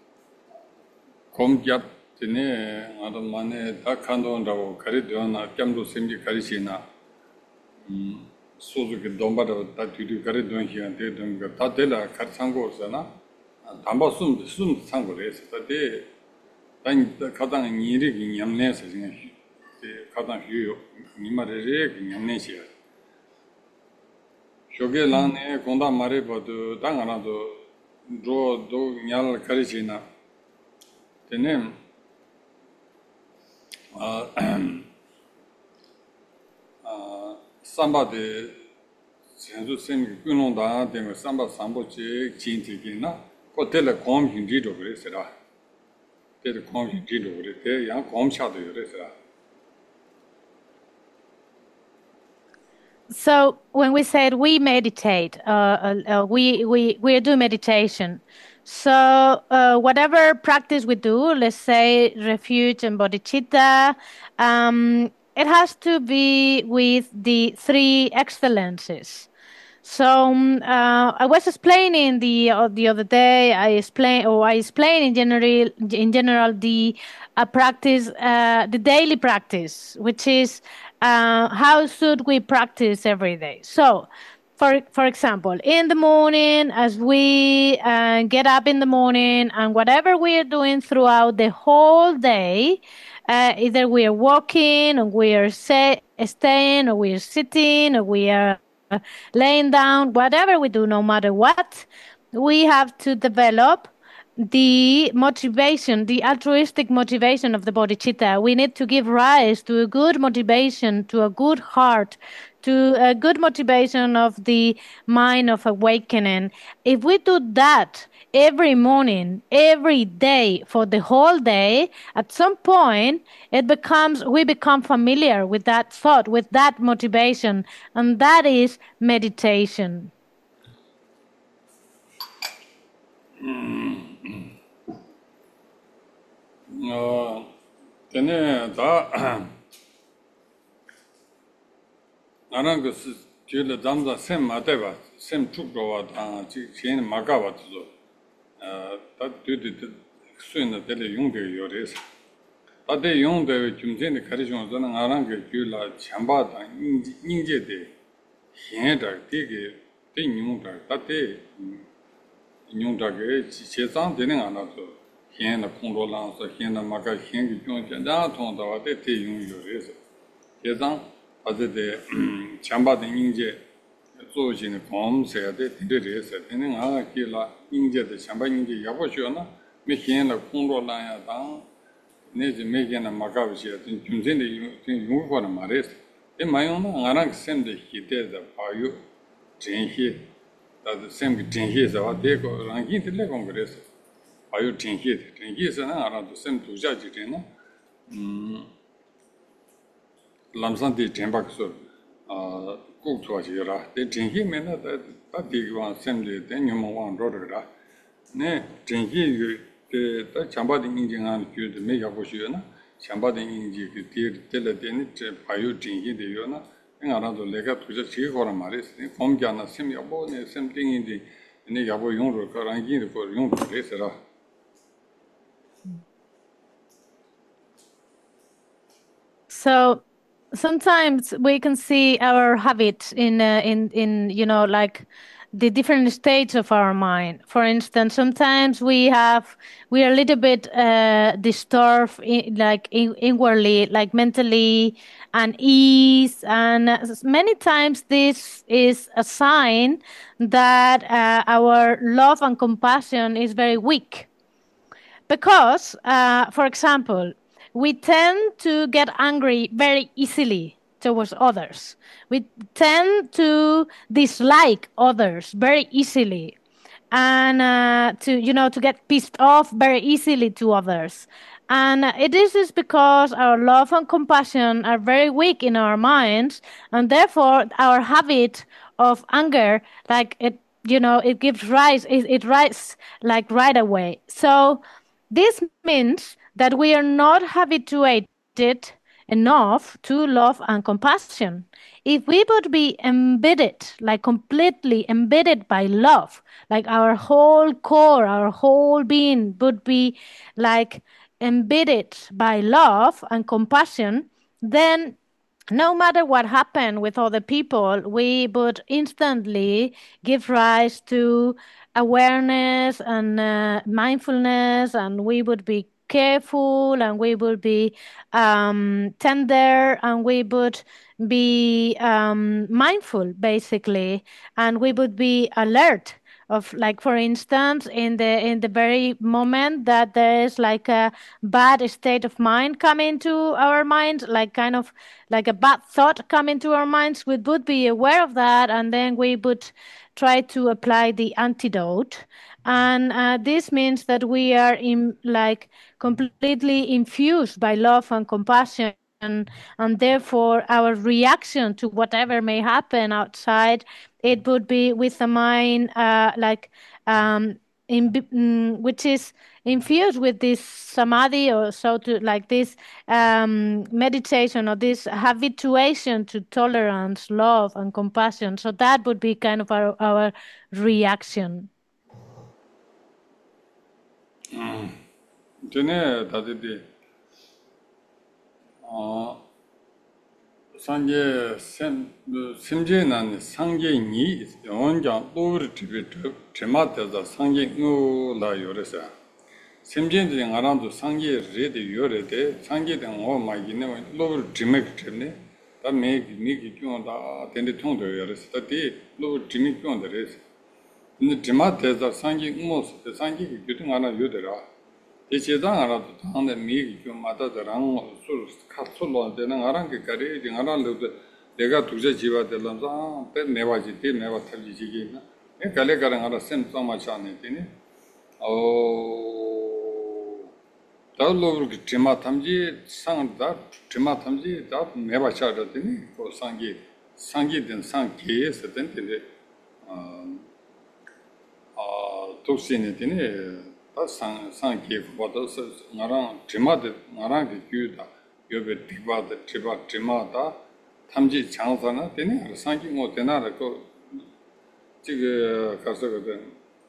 공잡 드네 아도 만에 다 칸도온다고 가리도나 깜도 심지 가리시나 음 소주게 돈바다 다 뒤뒤 가리도히한테 돈가 다들라 가상고잖아 담바 숨, 숨 상고를 했어. 다데 단 가당 일이 냠내서 그냥 가당 휴 니마레레 냠내시야. 쇼게란에 공다 마레버도 당하나도 로도 냐를 가리지나 되네 아 아 삼바데 전주 쌤이 끊는다 되면 삼바 삼보지 진티기나 고텔에 공hin지도 그랬어라. 때 공hin지도 그랬대. 양 공차도 그랬어라. So when we said we meditate, uh, uh, we we we do meditation. So uh, whatever practice we do, let's say refuge and bodhicitta, um, it has to be with the three excellences. So um, uh, I was explaining the uh, the other day. I explain or I explain in general in general the uh, practice, uh, the daily practice, which is uh, how should we practice every day. So, for for example, in the morning, as we uh, get up in the morning, and whatever we are doing throughout the whole day, Uh, either we are walking, or we are say, staying, or we are sitting, or we are laying down, whatever we do, no matter what, we have to develop the motivation, the altruistic motivation of the bodhicitta. We need to give rise to a good motivation, to a good heart, to a good motivation of the mind of awakening. If we do that every morning, every day, for the whole day, at some point, it becomes, we become familiar with that thought, with that motivation, and that is meditation. 어, 전에 다 나는 그 뒤에 담자 샘 맞대봐. 샘 축도와 다 지금 막아봐 또. 어, 다 뒤뒤 수행의 데리 용대 요래서. 다들 용대 중전에 가르쳐 저는 나랑 그 줄라 참바다 인지 인제대 현다 되게 되는다. 다들 용다게 제상 되는 하나도 현의 공로랑서 현의 막아 현의 중전자 통도와 대 용요래서. 제상 아제대 참바다 인제 조진의 검세대 되려서 되는 아기라 인제의 참바 인제 야보셔나 메현의 공로랑야 당 내지 메게나 마가비시야 중전의 용거는 말했어. 이 마용나 나랑 샘데 히데다 바유 진히 다들 샘기 진히서 대고 랑기들레 공그레스 바유 진히 진히서는 알아도 샘 두자지되나 음 람산디 템박서 아 꼭좋아지라 대 진히면은 다 대기와 샘데 대녀모왕 로르라 네 진히 그 참바디 인증한 규도 매가 보시요나 참바디 인지 그 뒤에 때는 바이오 진이 되요나 알아도 내가 도저 지고라 말했어 공기하나 셈이 뭐네 셈띵인데 내가 뭐 용으로 가랑기를 거 용으로 그래서라 So sometimes we can see our habit in uh, in in you know like the different states of our mind. For instance, sometimes we have we are a little bit uh, disturbed, in, like in, inwardly, like mentally unease, and many times this is a sign that uh, our love and compassion is very weak. Because, uh, for example, we tend to get angry very easily towards others. We tend to dislike others very easily, and uh, to you know to get pissed off very easily to others. And it is just because our love and compassion are very weak in our minds, and therefore our habit of anger, like it, you know, it gives rise, it, it rises like right away. So this means that we are not habituated enough to love and compassion. If we would be embedded, like completely embedded by love, like our whole core, our whole being would be like embedded by love and compassion, then no matter what happened with other people, we would instantly give rise to awareness and uh, mindfulness, and we would be careful, and we would be um, tender, and we would be um, mindful, basically, and we would be alert of, like, for instance, in the in the very moment that there is like a bad state of mind coming to our minds, like kind of like a bad thought coming to our minds, we would be aware of that, and then we would try to apply the antidote. And uh, this means that we are in like completely infused by love and compassion, and, and therefore our reaction to whatever may happen outside, it would be with a mind uh, like um, in, mm, which is infused with this samadhi, or so to like this um, meditation, or this habituation to tolerance, love, and compassion. So that would be kind of our, our reaction. 전에 다들 어 상계 샘 샘제난 상계 니 원장 또르 티베 제마데자 상계 누라 요레사 semjen데 ngaran도 상계 레데 요레데 상계된 어 마기네 로블 드맥 드네 다 메기 메기 껴다 된데 통도 요레스 다디 로블 드맥 껴다레스 근데 드마테자 상계 우모스 상계 규팅 하나 요데라 대체당 알아도 당데 메기 껴 마다다랑 술 카솔로 되는 아랑게 가리 징아란도 내가 두제 지바들란자 때 내와지 때 내와 탈지지기나 에 갈레가랑 알아 셈 싸마차네 되니 어 다로 그 테마 탐지 상다 테마 탐지 다 매바차다 되니 그 상기 상기된 상기에서 된데 어 독신이 되니 다상 상기 보다서 나랑 테마데 나랑 그 규다 요베 디바데 디바 테마다 탐지 장사나 되니 상기 뭐 되나라 그 지금 가서 그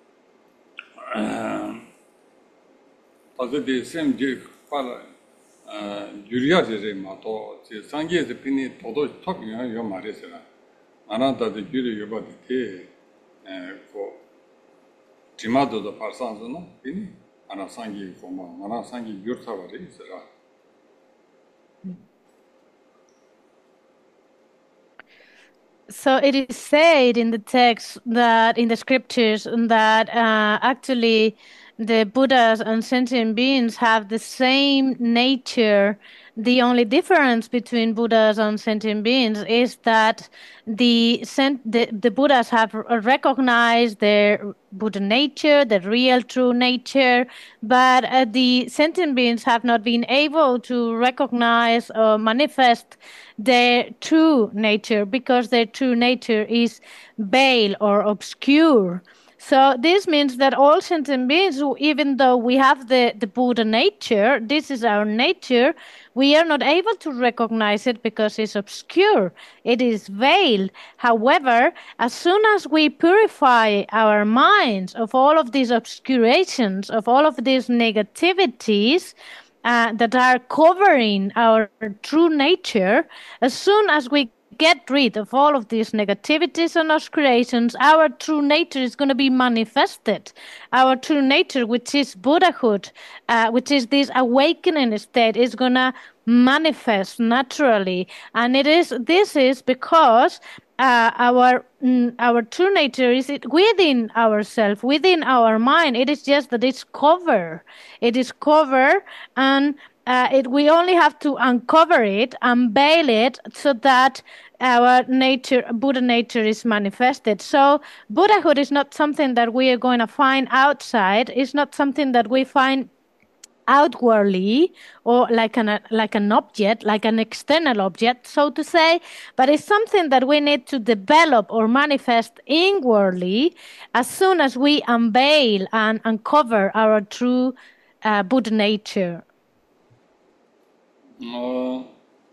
다들 샘지 팔아 유리아제 마도 제 상계에서 빈이 도도 턱이요 요 말이잖아. 아나다도 유리 요바데 에고 지마도도 발산서나 빈이 아나 상기 고마 아나 상기 유르타바리 있어라. So it is said in the text that in the scriptures that uh, actually the Buddhas and sentient beings have the same nature. The only difference between Buddhas and sentient beings is that the sent, the, the Buddhas have recognized their Buddha nature, the real true nature, but uh, the sentient beings have not been able to recognize or manifest their true nature because their true nature is veiled or obscure. So this means that all sentient beings, even though we have the, the Buddha nature, this is our nature, we are not able to recognize it because it's obscure. It is veiled. However, as soon as we purify our minds of all of these obscurations, of all of these negativities, uh, that are covering our true nature, as soon as we get rid of all of these negativities and obscurations, our true nature is going to be manifested. Our true nature, which is Buddhahood, uh, which is this awakening state, is going to manifest naturally. And it is this is because uh, our mm, our true nature is it within ourselves, within our mind. It is just that it's covered. It is covered, and uh, it we only have to uncover it, unveil it, so that our nature, Buddha nature, is manifested. So Buddhahood is not something that we are going to find outside. It's not something that we find outwardly or like an like an object, like an external object, so to say, but it's something that we need to develop or manifest inwardly as soon as we unveil and uncover our true uh, Buddha nature. 어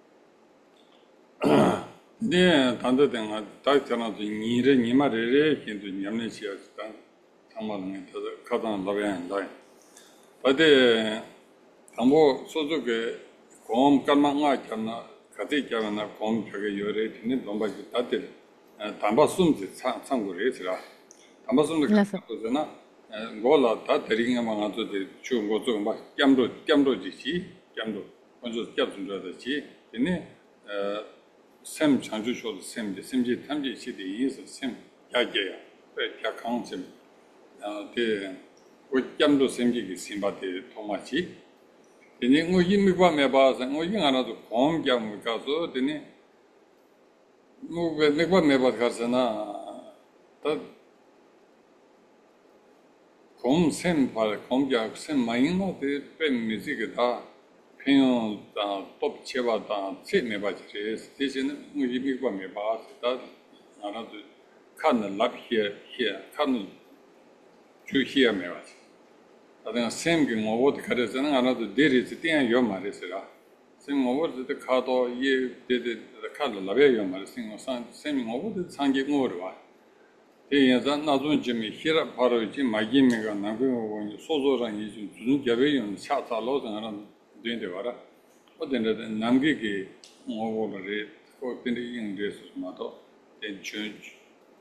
네, 단도된가 다이터나도 니레 니마레레 힌도 냠네시아스다 상마는 더 가단 라벤 라인 어데 담보 소속에 곰 깔망아 잖아 가데 잖아 곰 벽에 요래 되는 넘바지 다들 담바 숨지 참고를 담바 숨도 그러잖아 고라 다 데링가 망아도 주 고조 막 깜도 깜도 지시 깜도 먼저 깜좀 줘야지 근데 어 샘 창조쇼도 샘지 샘지 탐지 시대 인서 샘 야게야 왜 약강심 어데 어짬도 샘지기 심바데 통마치 근데 뭐 이미과 매봐서 뭐 이거 하나도 공경 가서 되니 뭐 매과 매봐 가서나 다 공샘 발 공경 샘 마인마데 뱀 뮤직이다 평 top 제바다 세 매바지 대신은 뭐 이미과 매봐서 다 하나도 칸을 랍히에 히에 칸을 주히에 매바지 아까 샘기 뭐부터 가르쳐는 하나도 데리지 땡 요 말이스라 샘 뭐부터 카도 예 데데 칸을 랍에 요 말이스 산 샘이 뭐부터 상기 뭐로 와 대연자 나중 점이 히라 바로 지 마기미가 나고 소소랑 이좀 주는 개배용 차차로 하는 된데 와라 어딘데 남기기 뭐보래 거긴데 인데스 마도 대주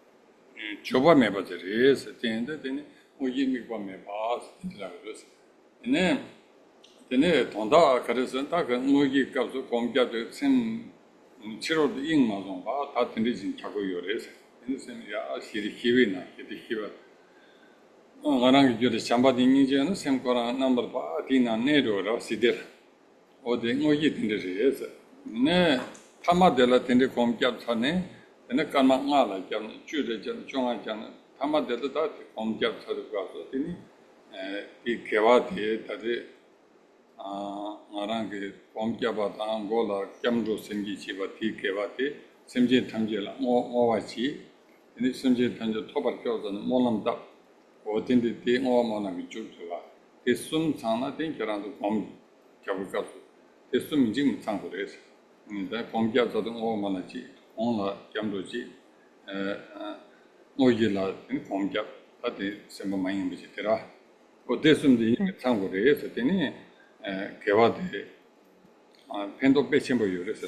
조바 매버들이 된데 되니 뭐 이미 봐 매봐 이라고 그랬어 네, 네, 돈다 그래서 딱 뭐기 값도 공짜도 sem 치료도 인마좀 봐. 다 된지 자고 요래서. 그래서 야, 시리 키위나 이게 키와. 어, 나랑 이제 잠바딩이제는 셈거랑 넘버 봐. 디나 내려라 시들. 어디 뭐기 된지에서. 네, 타마델라 된지 공짜 차네. 네, 까마마라 좀 주제 좀 중앙잖아. 타마델라 다 공짜 차도 가서 되니. 에, 이 개화대 다들 아, 나랑 그 공짜바다 안고라 겸도 생기지바 디케바티 semje tamjela mo mo wachi ini semje tamje tobar kyodan molam da odin de de mo mo na bichu tuwa te sum chana den kyaran do kom kyabu ka te sum jing chang do res ni da kom kya zo do mo mo na chi on la kyam do chi eh mo yela ni kom kya ta de sem ma yin bi chi tera o de sum de chang do res te ni eh kewa de 아 펜도 빼친 거 요래서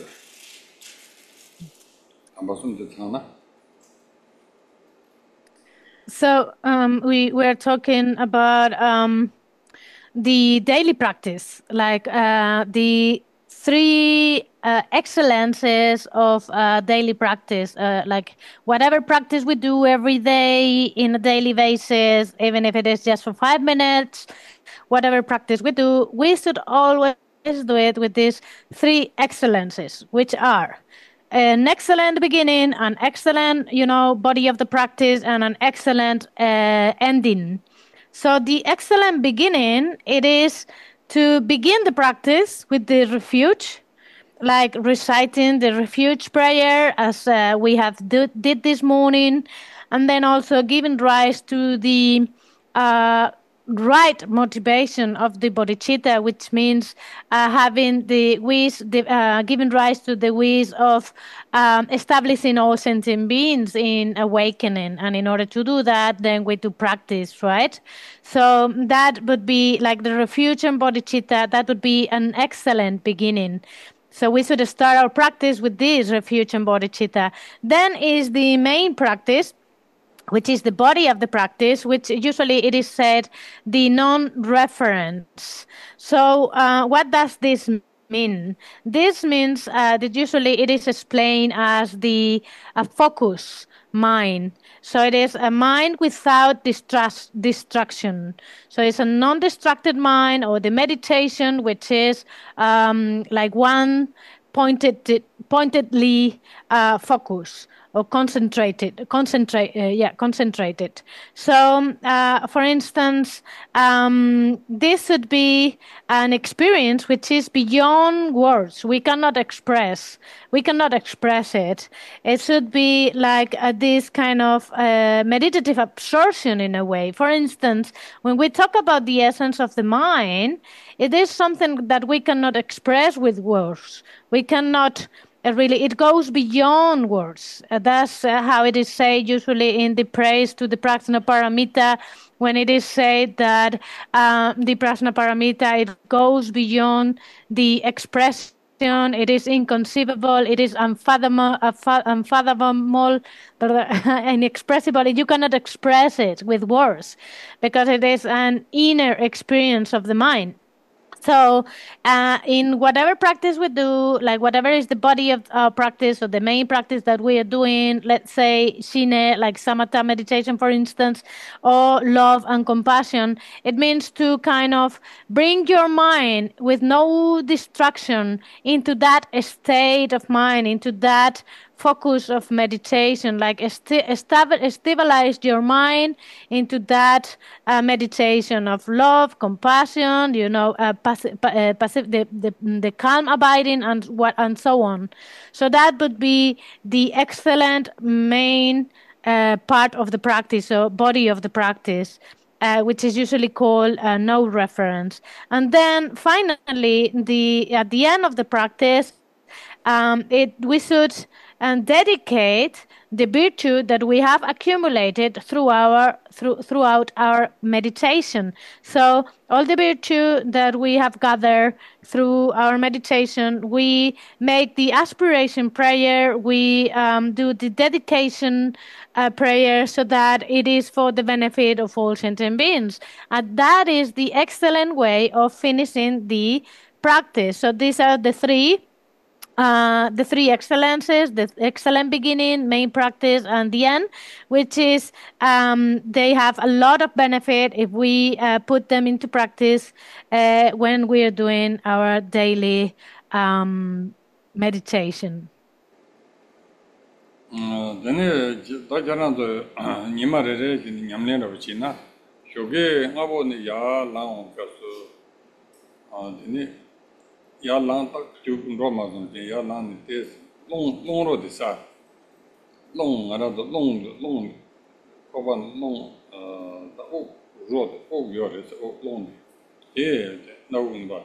So um, we were talking about um, the daily practice, like uh, the three uh, excellences of uh, daily practice, uh, like whatever practice we do every day in a daily basis, even if it is just for five minutes, whatever practice we do, we should always do it with these three excellences, which are an excellent beginning, an excellent, you know, body of the practice, and an excellent uh, ending. So the excellent beginning, it is to begin the practice with the refuge, like reciting the refuge prayer as uh, we have do, did this morning, and then also giving rise to the uh, right motivation of the bodhicitta, which means uh, having the wish, the, uh, giving rise to the wish of um, establishing all sentient beings in awakening. And in order to do that, then we do practice, right? So that would be like the refuge and bodhicitta, that would be an excellent beginning. So we should start our practice with this refuge and bodhicitta. Then is the main practice, which is the body of the practice, which usually it is said the non-reference. So uh, what does this mean? This means uh, that usually it is explained as the uh, focus mind. So it is a mind without distrust, distraction. So it's a non-distracted mind, or the meditation, which is um, like one pointed, pointedly uh, focus. Or concentrated, concentrate, uh, yeah, concentrated. So, uh, for instance, um, this would be an experience which is beyond words. We cannot express. We cannot express it. It should be like uh, this kind of uh, meditative absorption in a way. For instance, when we talk about the essence of the mind, it is something that we cannot express with words. We cannot. Uh, really, it goes beyond words. Uh, that's uh, how it is said usually in the praise to the Prajnaparamita, when it is said that uh, the Prajnaparamita, it goes beyond the expression, it is inconceivable, it is unfathomable, unfathomable, inexpressible. You cannot express it with words because it is an inner experience of the mind. So uh, in whatever practice we do, like whatever is the body of our practice or the main practice that we are doing, let's say Shine, like Samatha meditation, for instance, or love and compassion, it means to kind of bring your mind with no distraction into that state of mind, into that focus of meditation, like st- stabilize your mind into that uh, meditation of love, compassion, you know, uh, passive, uh, passive, the, the the calm abiding, and what and so on. So that would be the excellent main uh, part of the practice, or body of the practice. Uh, which is usually called uh, no reference. And then finally, the at the end of the practice, um, it we should and dedicate the virtue that we have accumulated through our through, throughout our meditation. So all the virtue that we have gathered through our meditation, we make the aspiration prayer, we um, do the dedication uh, prayer, so that it is for the benefit of all sentient beings. And that is the excellent way of finishing the practice. So these are the three uh, the three excellences, the excellent beginning, main practice, and the end, which is um, they have a lot of benefit if we uh, put them into practice uh, when we are doing our daily um, meditation. Dene dajaranzo nimarere nyamlena uchina shoge ngabo ni ya lang kaso dene ya lang tak tu roma zon ya lang ni tes long long ro de sa long ara do long long ko ban long da o ro de o yo re o long e na un ba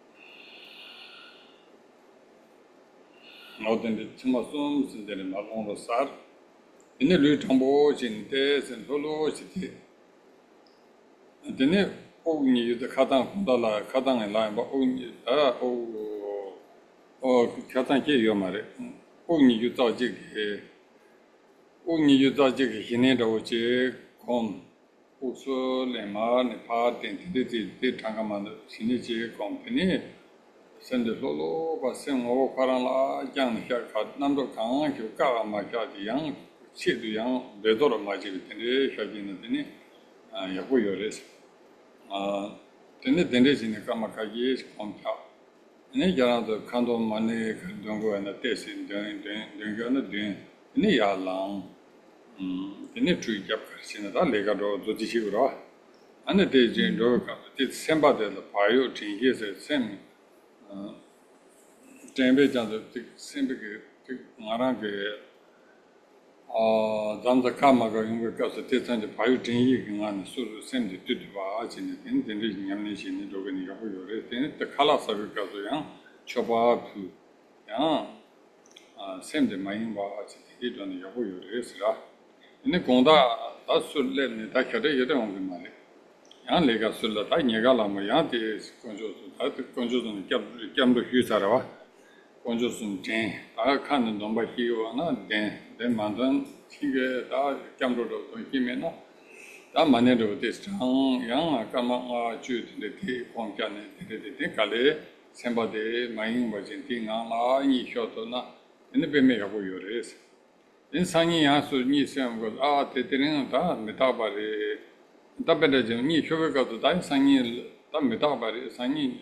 Northern Timasum, and then along the Sar. In the Lutambo, in Des and Holo City. And then only the Katan Kundala, Katan and Lime, but only oh, oh, Katan Yomare. Only you thought Jig, only you thought Jig, Hinedo, Jig, Com, also Lemar, Nepal, and the Tangaman, Sinichi company. Send the Lolo, but send over Parala, young haircut, number Kang, you got my cat young, shit young, the daughter of my Jimmy, Shagin, and Yahuyoris. Uh, then the Dennis in the Kamakayes, Comta. And then you the condo money, don't go and the test in doing, doing, doing, doing, in the yard long. The need to get Christina, that legado, the Tishura. And the day Jane Doga, did somebody the Pio, here's the same. Tembe janzo tik sembe ke tik ngarang ke zanza kama ka yungwe kasa te sanje payu tenyi ki ngani suru semde tuti ba achi ne teni teni nyamne shi ne doga ni yahu yore teni te kala sabi kaso yang choba pu yang semde mayin ba achi teni dwani yahu yore sira ine gongda da sur le ne da kare yore ongi ma le yang lega sur la da nyega lama yang te konjo su da konjo su ne kiamdo hyu sarawa konjo sun ten, da kan nomba hiwa na den, den mandan hinge da kamro do hime na, da mane do desang yang kama nga ju de te kongkya ne de de de kale semba de mayin ba jin ti nga la ni hyo to na, ne be me ga bo yores. Den sangi ya su ni sem go a te te ne da me ta ba re, da be de ni hyo ga do da sangi da me ta ba re sangi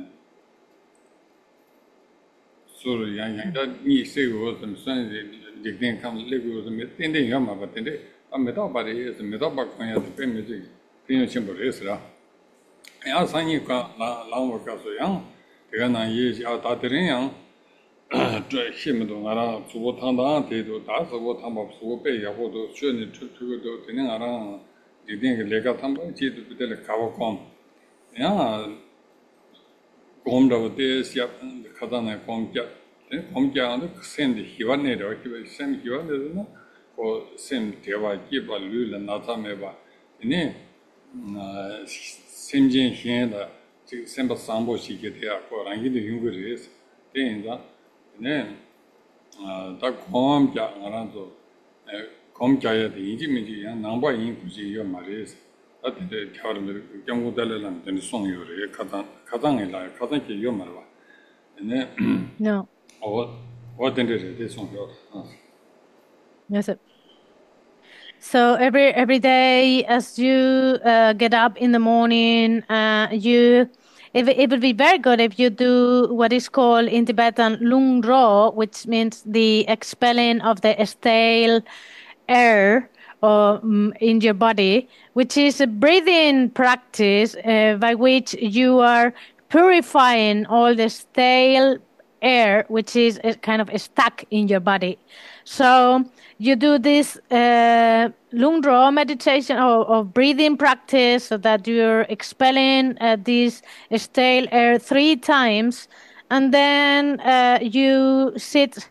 So yang yang da ni se go some sun de den kam le go some tin den yama ba tin de a me da ba de se me da ba kan ya de pe me ji tin yin bo re sra ya san yi ka la la wo ka so yang de ga na ye ya da de ren yang zhe xi me do ara zu bo tang da de do da zu bo tang ba zu bo bei ya ho do xue ni chu chu do de nen ara de den ge le ga tang ba ji do de le ka wo kom ya Gom da de sia kadana komkya komkya and send hiwan ne ro ki sem hiwan ne no ko sem dewa ki ba lu la na ta me ba ni sem jin hian da ji sem ba sam bo shi ke de ya ko rang yi de yung ge re de yin da ne da komkya ngara zo komkya ya de yi ji me ji ya nang ba yin ku ji yo ma re 아 근데 겨울에 경고 달래는 되는 송요래 가당 가당에 나 가당께 요 말아. 네. No. 어 어떤데 대 송요. Yes. Sir. So every every day as you uh, get up in the morning, uh, you it, it would be very good if you do what is called in Tibetan lung ro, which means the expelling of the stale air or um, in your body, which is a breathing practice uh, by which you are purifying all the stale air, which is uh, kind of stuck in your body. So you do this uh, lung ro meditation or, or breathing practice so that you're expelling uh, this stale air three times, and then uh, you sit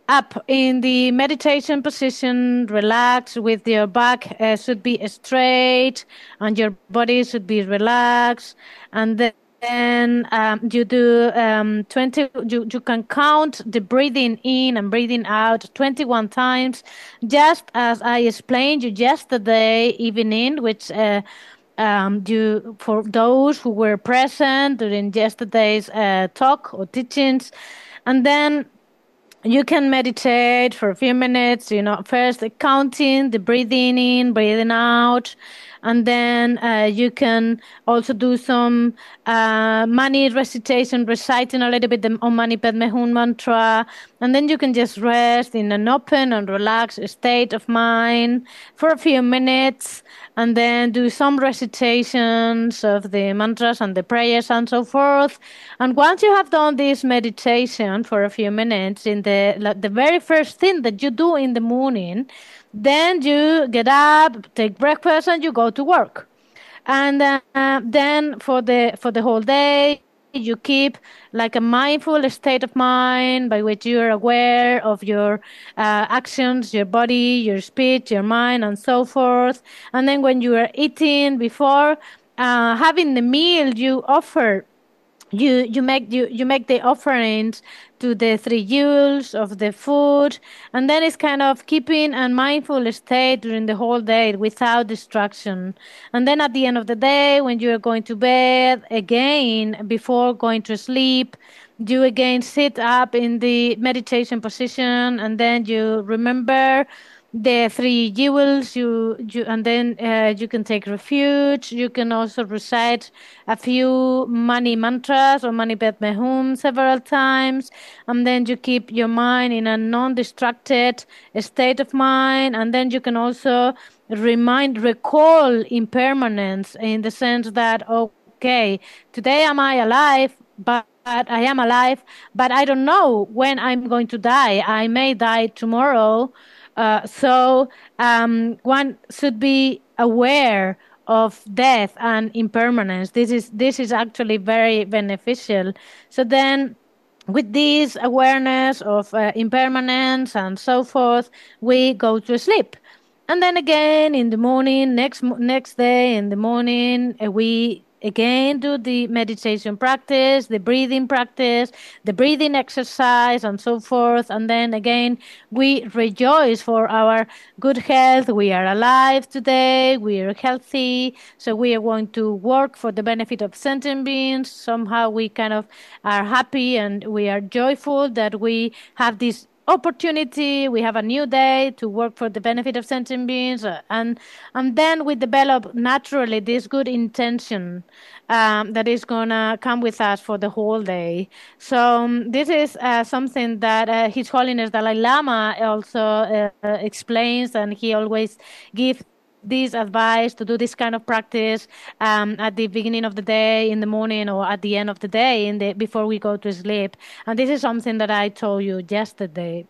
up in the meditation position, relax with your back uh, should be straight and your body should be relaxed. And then then um, you do um, twenty, you, you can count the breathing in and breathing out twenty-one times, just as I explained you yesterday evening, which uh, um, you, for those who were present during yesterday's uh, talk or teachings. And then you can meditate for a few minutes, you know, first the counting, the breathing in, breathing out. And then uh, you can also do some uh, mani recitation, reciting a little bit the Om Mani Padme Hum mantra. And then you can just rest in an open and relaxed state of mind for a few minutes. And then do some recitations of the mantras and the prayers and so forth. And once you have done this meditation for a few minutes, in the like, the very first thing that you do in the morning, then you get up, take breakfast, and you go to work. And uh, then for the for the whole day, you keep like a mindful state of mind by which you are aware of your uh, actions, your body, your speech, your mind, and so forth. And then when you are eating, before uh, having the meal, you offer you you make you you make the offerings to the three jewels of the food, and then it's kind of keeping a mindful state during the whole day without distraction. And then at the end of the day, when you are going to bed again, before going to sleep, you again sit up in the meditation position, and then you remember the three jewels, you, you and then uh, you can take refuge. You can also recite a few mani mantras or mani padme hum several times, and then you keep your mind in a non-distracted state of mind. And then you can also remind recall impermanence, in the sense that, okay, today am I alive, but I am alive, but I don't know when I'm going to die. I may die tomorrow. Uh, so um, one should be aware of death and impermanence. This is this is actually very beneficial. So then, with this awareness of uh, impermanence and so forth, we go to sleep. And then again in the morning, next next day in the morning, uh, we again do the meditation practice, the breathing practice, the breathing exercise, and so forth. And then again, we rejoice for our good health. We are alive today. We are healthy. So we are going to work for the benefit of sentient beings. Somehow we kind of are happy and we are joyful that we have this opportunity. We have a new day to work for the benefit of sentient beings, uh, and and then we develop naturally this good intention um, that is gonna come with us for the whole day. So um, this is uh, something that uh, His Holiness Dalai Lama also uh, uh, explains, and he always gives this advice to do this kind of practice um, at the beginning of the day, in the morning, or at the end of the day, in the before we go to sleep. And this is something that I told you yesterday.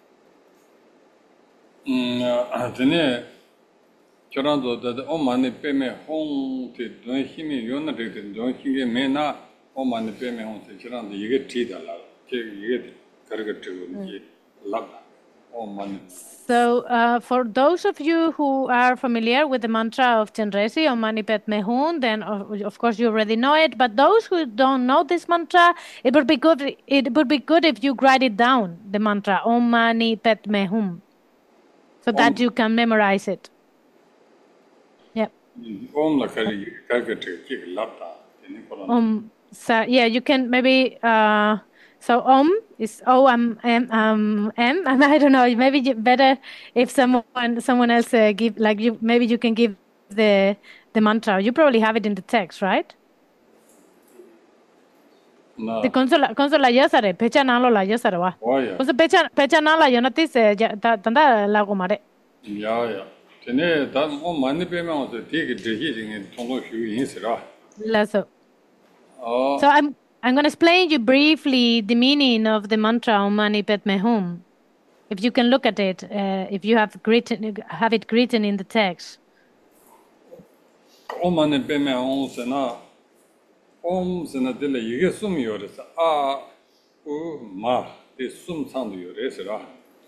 음, 전에 결혼도 더 엄마네 빼매 홍대 돈 힘이 요나데 돈 힘이 매나 엄마네 빼매 홍대 결혼도 이게 뒤달라. 이게 가르쳐 이게 랍다. 엄마네. So, uh, for those of you who are familiar with the mantra of Chenrezig, Om Mani Padme Hum, then of, of course you already know it. But those who don't know this mantra, it would be good. It would be good if you write it down, the mantra Om Mani Padme Hum, so that you can memorize it. Yep. Om la kari kargate ki labda. Um. So yeah, you can maybe. Uh, So Om is O M M um M, and I don't know. Maybe you better if someone someone else uh, give like you. Maybe you can give the the mantra. You probably have it in the text, right? No. The consola consola yasare pecha nalo la yasare wa. Oh yeah. Usa pecha pecha nala yo nati se tanda la gomare. Yeah yeah. Tene da Om Mani Padme Hum se tiki dehi ringe tonglo hu yin sira. So. Oh. So I'm. I'm going to explain you briefly the meaning of the mantra Om Mani Padme Hum. If you can look at it, uh, if you have written, have it written in the text. Om Mani Padme Hum se na Om se na dile yige sum yore sa a u ma de sum sang yore sira.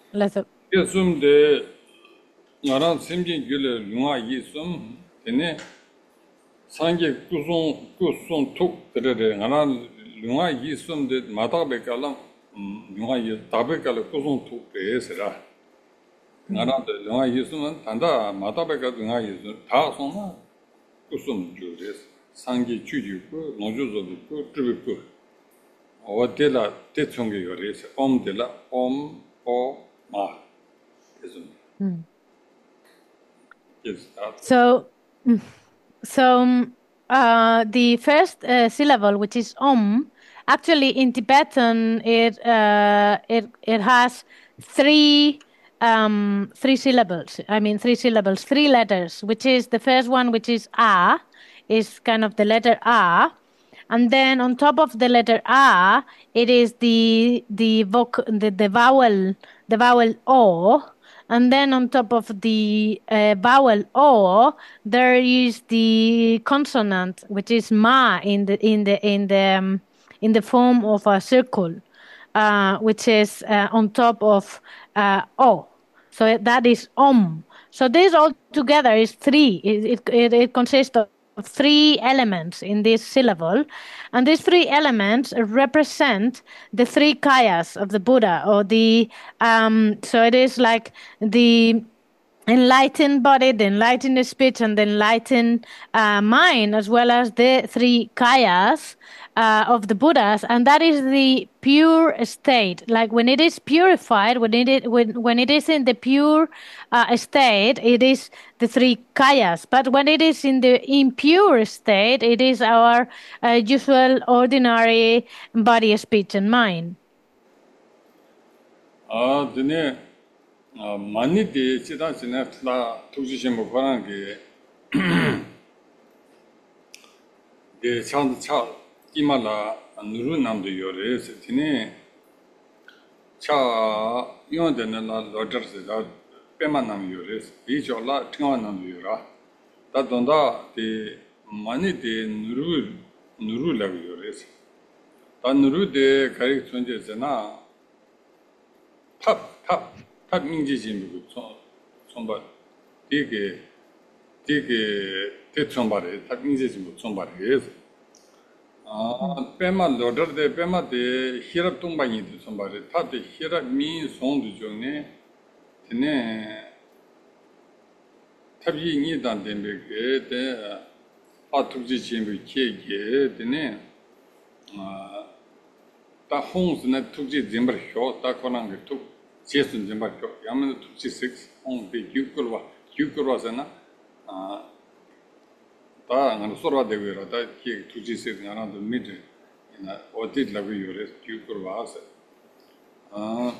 Let's go. Yesum de Naran Simjin Gule Lunga Yisum, Tene Sange Kuson Kuson Tuk Tere, Naran Lunga Yisum de Matabekalam, Lunga Tabekala Kuson Tuk Esera. Naran de Lunga Yisum, Tanda Matabeka Lunga Yisum, Tasoma Kusum Juris, Sange Chujuku, Nojuzuku, Tribuku. O dela Tetsungi Yoris, Om de la Om O Ma. Mm. Yes, that's So, mm, so um, uh, the first uh, syllable, which is om, actually in Tibetan it uh, it it has three um, three syllables. I mean, three syllables, three letters. Which is the first one, which is a, is kind of the letter a, and then on top of the letter a, it is the the voc the, the vowel the vowel o. And then on top of the uh, vowel o, there is the consonant, which is ma in the in the in the um, in the form of a circle, uh, which is uh, on top of uh, o. So that is om. So this all together is three. It it, it consists of three elements in this syllable, and these three elements represent the three kayas of the Buddha, or the um, so it is like the enlightened body, the enlightened speech, and the enlightened uh, mind, as well as the three kayas uh, of the Buddhas, and that is the pure state. Like when it is purified, when it is, when when it is in the pure uh, state, it is the three kayas. But when it is in the impure state, it is our uh, usual, ordinary body, speech, and mind. 아, 드네 아, 많이 돼 지다 지나다 투지심 뭐 그런 게 데 찬 차, 이말라 누르 남도 요레스 드네 차 요한데는 나 로저스다 빼만 남 요레스 비조라 팅만 남 요라 다 돈다 데 많이 돼 누르 누르 라고 요레스 다 누르 데 가리 존재잖아 탑, 탑, 탑 민지진 그 손발 되게 되게 대충발에 탑 민지진 손발에 아 빼마 로더데 빼마데 히랍 동방이도 손발에 탑데 히랍 민 손도 중에 드네 탑이 니단 된베게 데 아투지 진비 케게 드네 아 홍스네 투지 짐버 쇼 따코난 게 제순 좀 받고 야면 이십육 홍비 유클와 유클와잖아 아 다는 소라 되고라 다 이십육 나라도 미드 나 어디 라고 요레 유클와서 아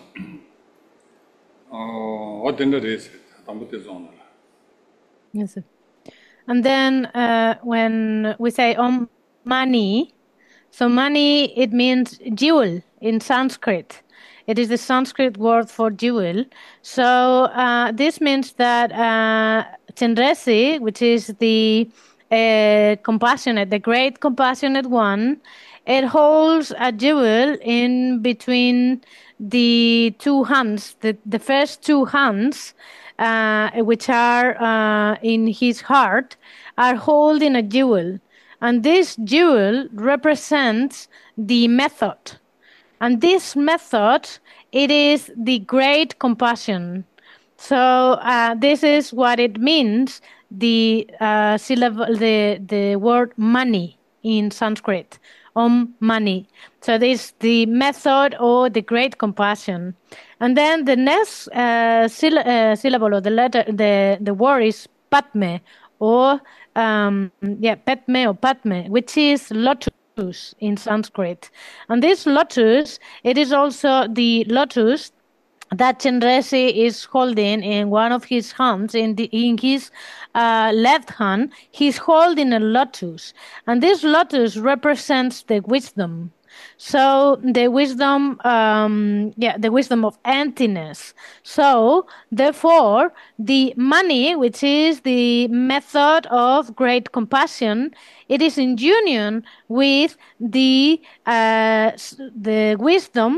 어, 어떤 데서 담부터 zonala. Yes. And then uh, when we say om mani, so mani, it means jewel in Sanskrit. It is the Sanskrit word for jewel. So uh, this means that uh, Chenresi, which is the uh, compassionate, the great compassionate one, it holds a jewel in between the two hands, the, the first two hands, uh, which are uh, in his heart, are holding a jewel. And this jewel represents the method. And this method, it is the great compassion. So uh, this is what it means, the uh, syllable, the, the word money in Sanskrit, om mani. So this is the method or the great compassion. And then the next uh, syll- uh, syllable or the letter, the, the word is patme, or um, yeah, Padme or Padme, which is lotus in Sanskrit. And this lotus, it is also the lotus that Chenresi is holding in one of his hands, in the in his uh, left hand, he's holding a lotus, and this lotus represents the wisdom. So the wisdom, um, yeah, the wisdom of emptiness. So therefore, the money, which is the method of great compassion, it is in union with the uh, the wisdom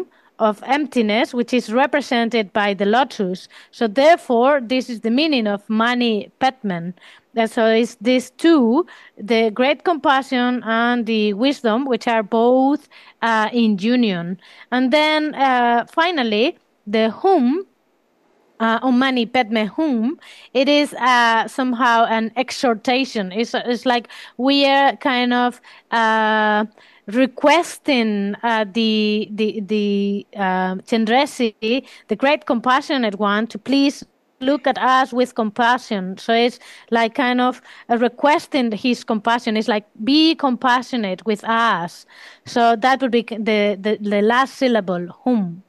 of emptiness, which is represented by the lotus. So therefore, this is the meaning of Mani Padme. And so it's these two, the great compassion and the wisdom, which are both uh, in union. And then uh, finally, the Hum, uh, Om Mani Padme Hum, it is uh, somehow an exhortation. It's, it's like we are kind of uh, requesting uh, the the the uh, Chandresi, the great compassionate one, to please look at us with compassion. So it's like kind of a requesting his compassion. It's like, be compassionate with us. So that would be the the, the last syllable, Hum.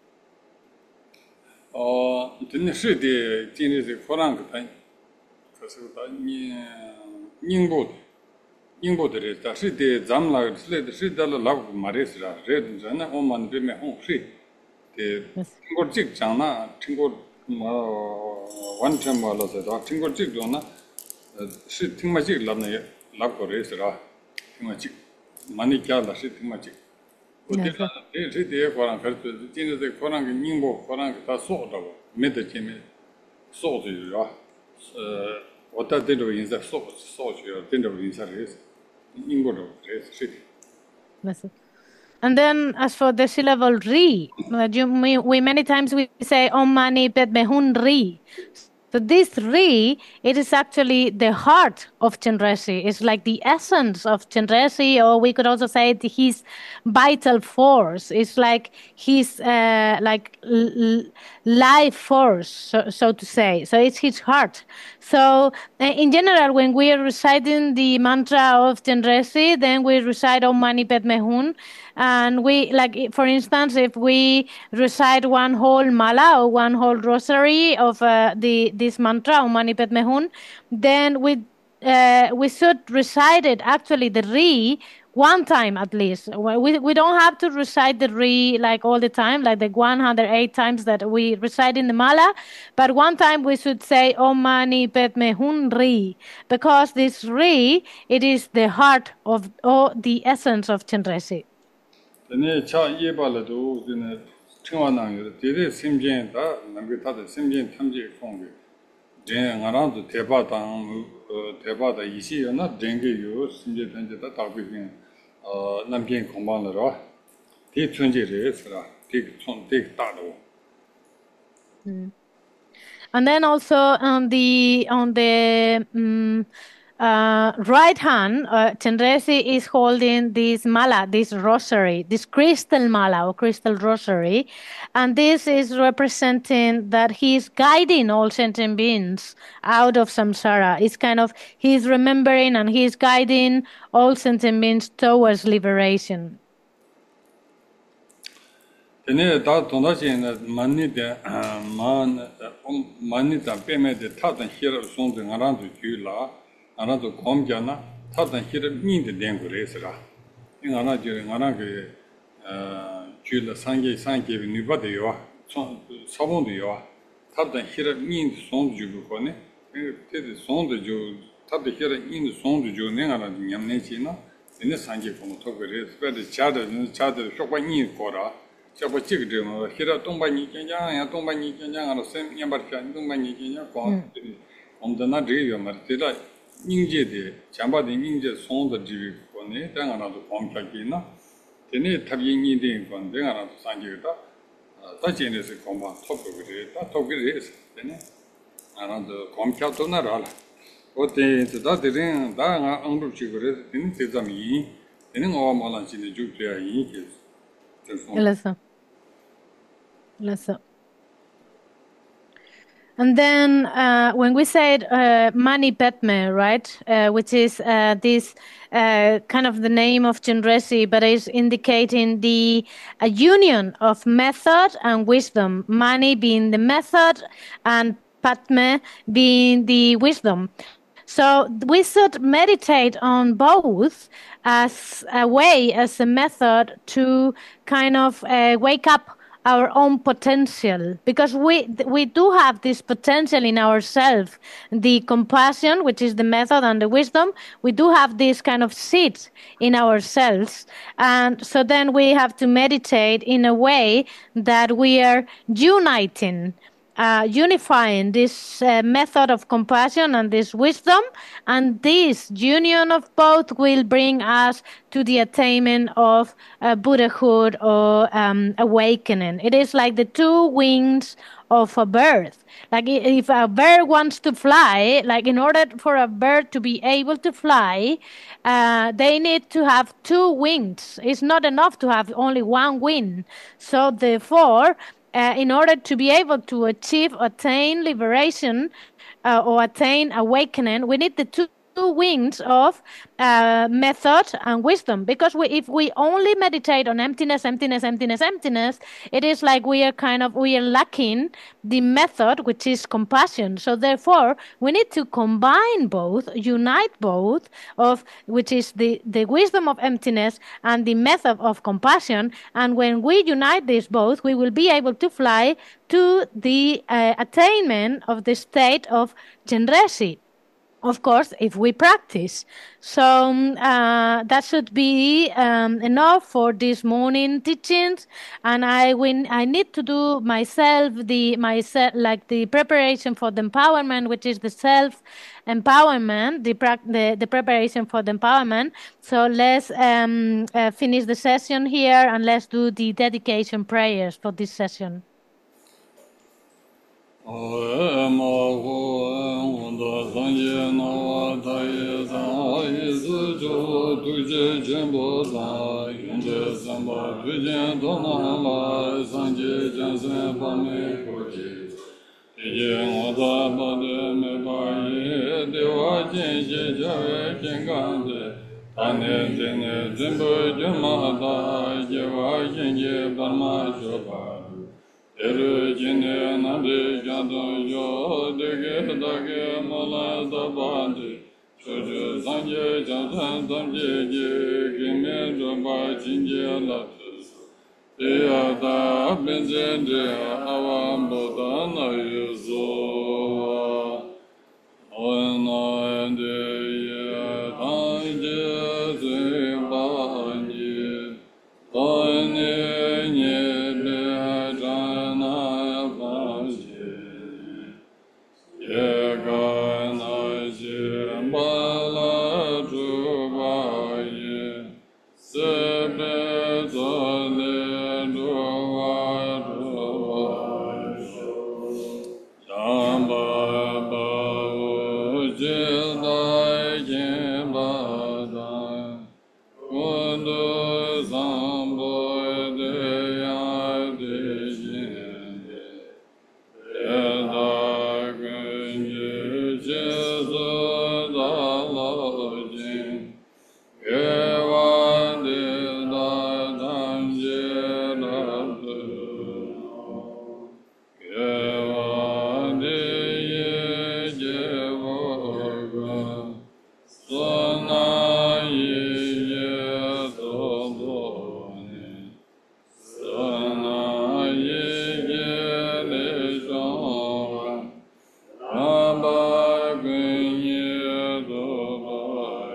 어, 근데 시대 진리의 코란 같은 그래서 다 닝보 닝보들이 다 시대 잠라 시대 시대를 라고 말했으라 레드잖아 오만 되면 혹시 그 친구 직장나 친구 뭐 완전 말아서 다 친구 직도나 시 팀마직 라네 라고 그랬으라 팀마직 많이 갸라 시 팀마직 그때가 시대에 관한 그래서 진리의 코란 그 닝보 코란 다 쏘다고 메드체미 쏘지요 어 어떤 데로 인사 쏘 쏘지요 데로 인사를 인고로 그래서 시대 And then, as for the syllable ri, uh, you, we, we many times we say Om Mani Padme Hun ri. So this ri, it is actually the heart of Chandresi. It's like the essence of Chandresi, or we could also say it, his vital force. It's like his uh, like l- l- life force, so, so to say. So it's his heart. So uh, in general, when we are reciting the mantra of Chandresi, then we recite Om Mani Padme Hun. And we, like, for instance, if we recite one whole mala or one whole rosary of uh, the this mantra, Om Mani Padme Hun, then we uh, we should recite it, actually, the Ri, one time at least. We, we don't have to recite the Ri like all the time, like the one hundred eight times that we recite in the mala, but one time we should say Om Mani Padme Hun Ri, because this Ri, it is the heart of, or the essence of Chandresi. 네, 차 예발도 그네 청와나요. 대대 심전다 남게타의 심전 탐지 공부. 제 나라도 대바당 대바다 이시요나 댕게요 심전 탐지다 답이긴 어 남긴 공방으로 대천지를 쓰라. 대촌 대다로. And then also on the on the um, uh, right hand, uh, Chandresi is holding this mala, this rosary, this crystal mala or crystal rosary, and this is representing that he is guiding all sentient beings out of samsara. It's kind of he's remembering and he's guiding all sentient beings towards liberation. 네, 다 돈다지는 만니데 만 만니다 빼매데 타던 히를 손도 나란도 줄라 나란도 검잖아 타던 히를 민데 된 거래서라 이 하나 저 하나 그어 줄라 상계 상계 니바데요 사본도요 타던 히를 민 손도 주고 거네 그때 손도 주 타던 히를 민 손도 주 내가 냠내지나 이 상계 공토 그래 스페드 차드 차드 쇼바니 거라 저거 찍으죠. 뭐 히라 동반이 괜찮아야 동반이 괜찮아로 셈 냠바르찬 동반이 괜찮아. 고 엄다나 드리요 말때라 닝제데 잠바데 닝제 손도 드리 거네. 당하나도 공격이나 되네 탑인이데 건 내가라도 상기다. 다진에서 공방 토크를 다 토크를 되네. 아나도 공격도 나라. 어때 다들은 다가 응급식으로 되는 대담이 되는 거 말한지는 죽어야 이게. Listen. Listen. And then uh, when we said uh, Mani Padme, right, uh, which is uh, this uh, kind of the name of Chandresi, but is indicating the uh, union of method and wisdom. Mani being the method and Padme being the wisdom. So we should meditate on both as a way, as a method to kind of uh, wake up our own potential, because we we do have this potential in ourselves, the compassion, which is the method, and the wisdom. We do have this kind of seeds in ourselves, and so then we have to meditate in a way that we are uniting, uh, unifying this uh, method of compassion and this wisdom, and this union of both will bring us to the attainment of uh, Buddhahood or um, awakening. It is like the two wings of a bird. Like if a bird wants to fly, like in order for a bird to be able to fly, uh, they need to have two wings. It's not enough to have only one wing. So therefore, uh, in order to be able to achieve, attain liberation uh, or attain awakening, we need the two wings of uh, method and wisdom. Because we, if we only meditate on emptiness, emptiness, emptiness, emptiness, it is like we are kind of, we are lacking the method, which is compassion. So therefore, we need to combine both, unite both, of which is the, the wisdom of emptiness and the method of compassion. And when we unite these both, we will be able to fly to the uh, attainment of the state of Chenrezig. Of course, if we practice. So um, uh, that should be um, enough for this morning teachings. And I when I need to do myself the myself like the preparation for the empowerment, which is the self empowerment, the, the the preparation for the empowerment. So let's um, uh, finish the session here, and let's do the dedication prayers for this session. Elu jine nande jado yo dege dage mala da bandi chojo sanje jadan damje je kime do ba jinje la e ada benje de awam boda na yuzo ona de ya danje ze ba nione nye Abba Gunye Doba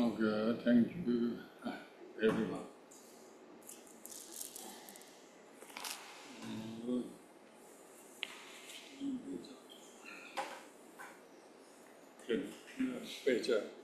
Okay, thank you, everyone. Good. Picture.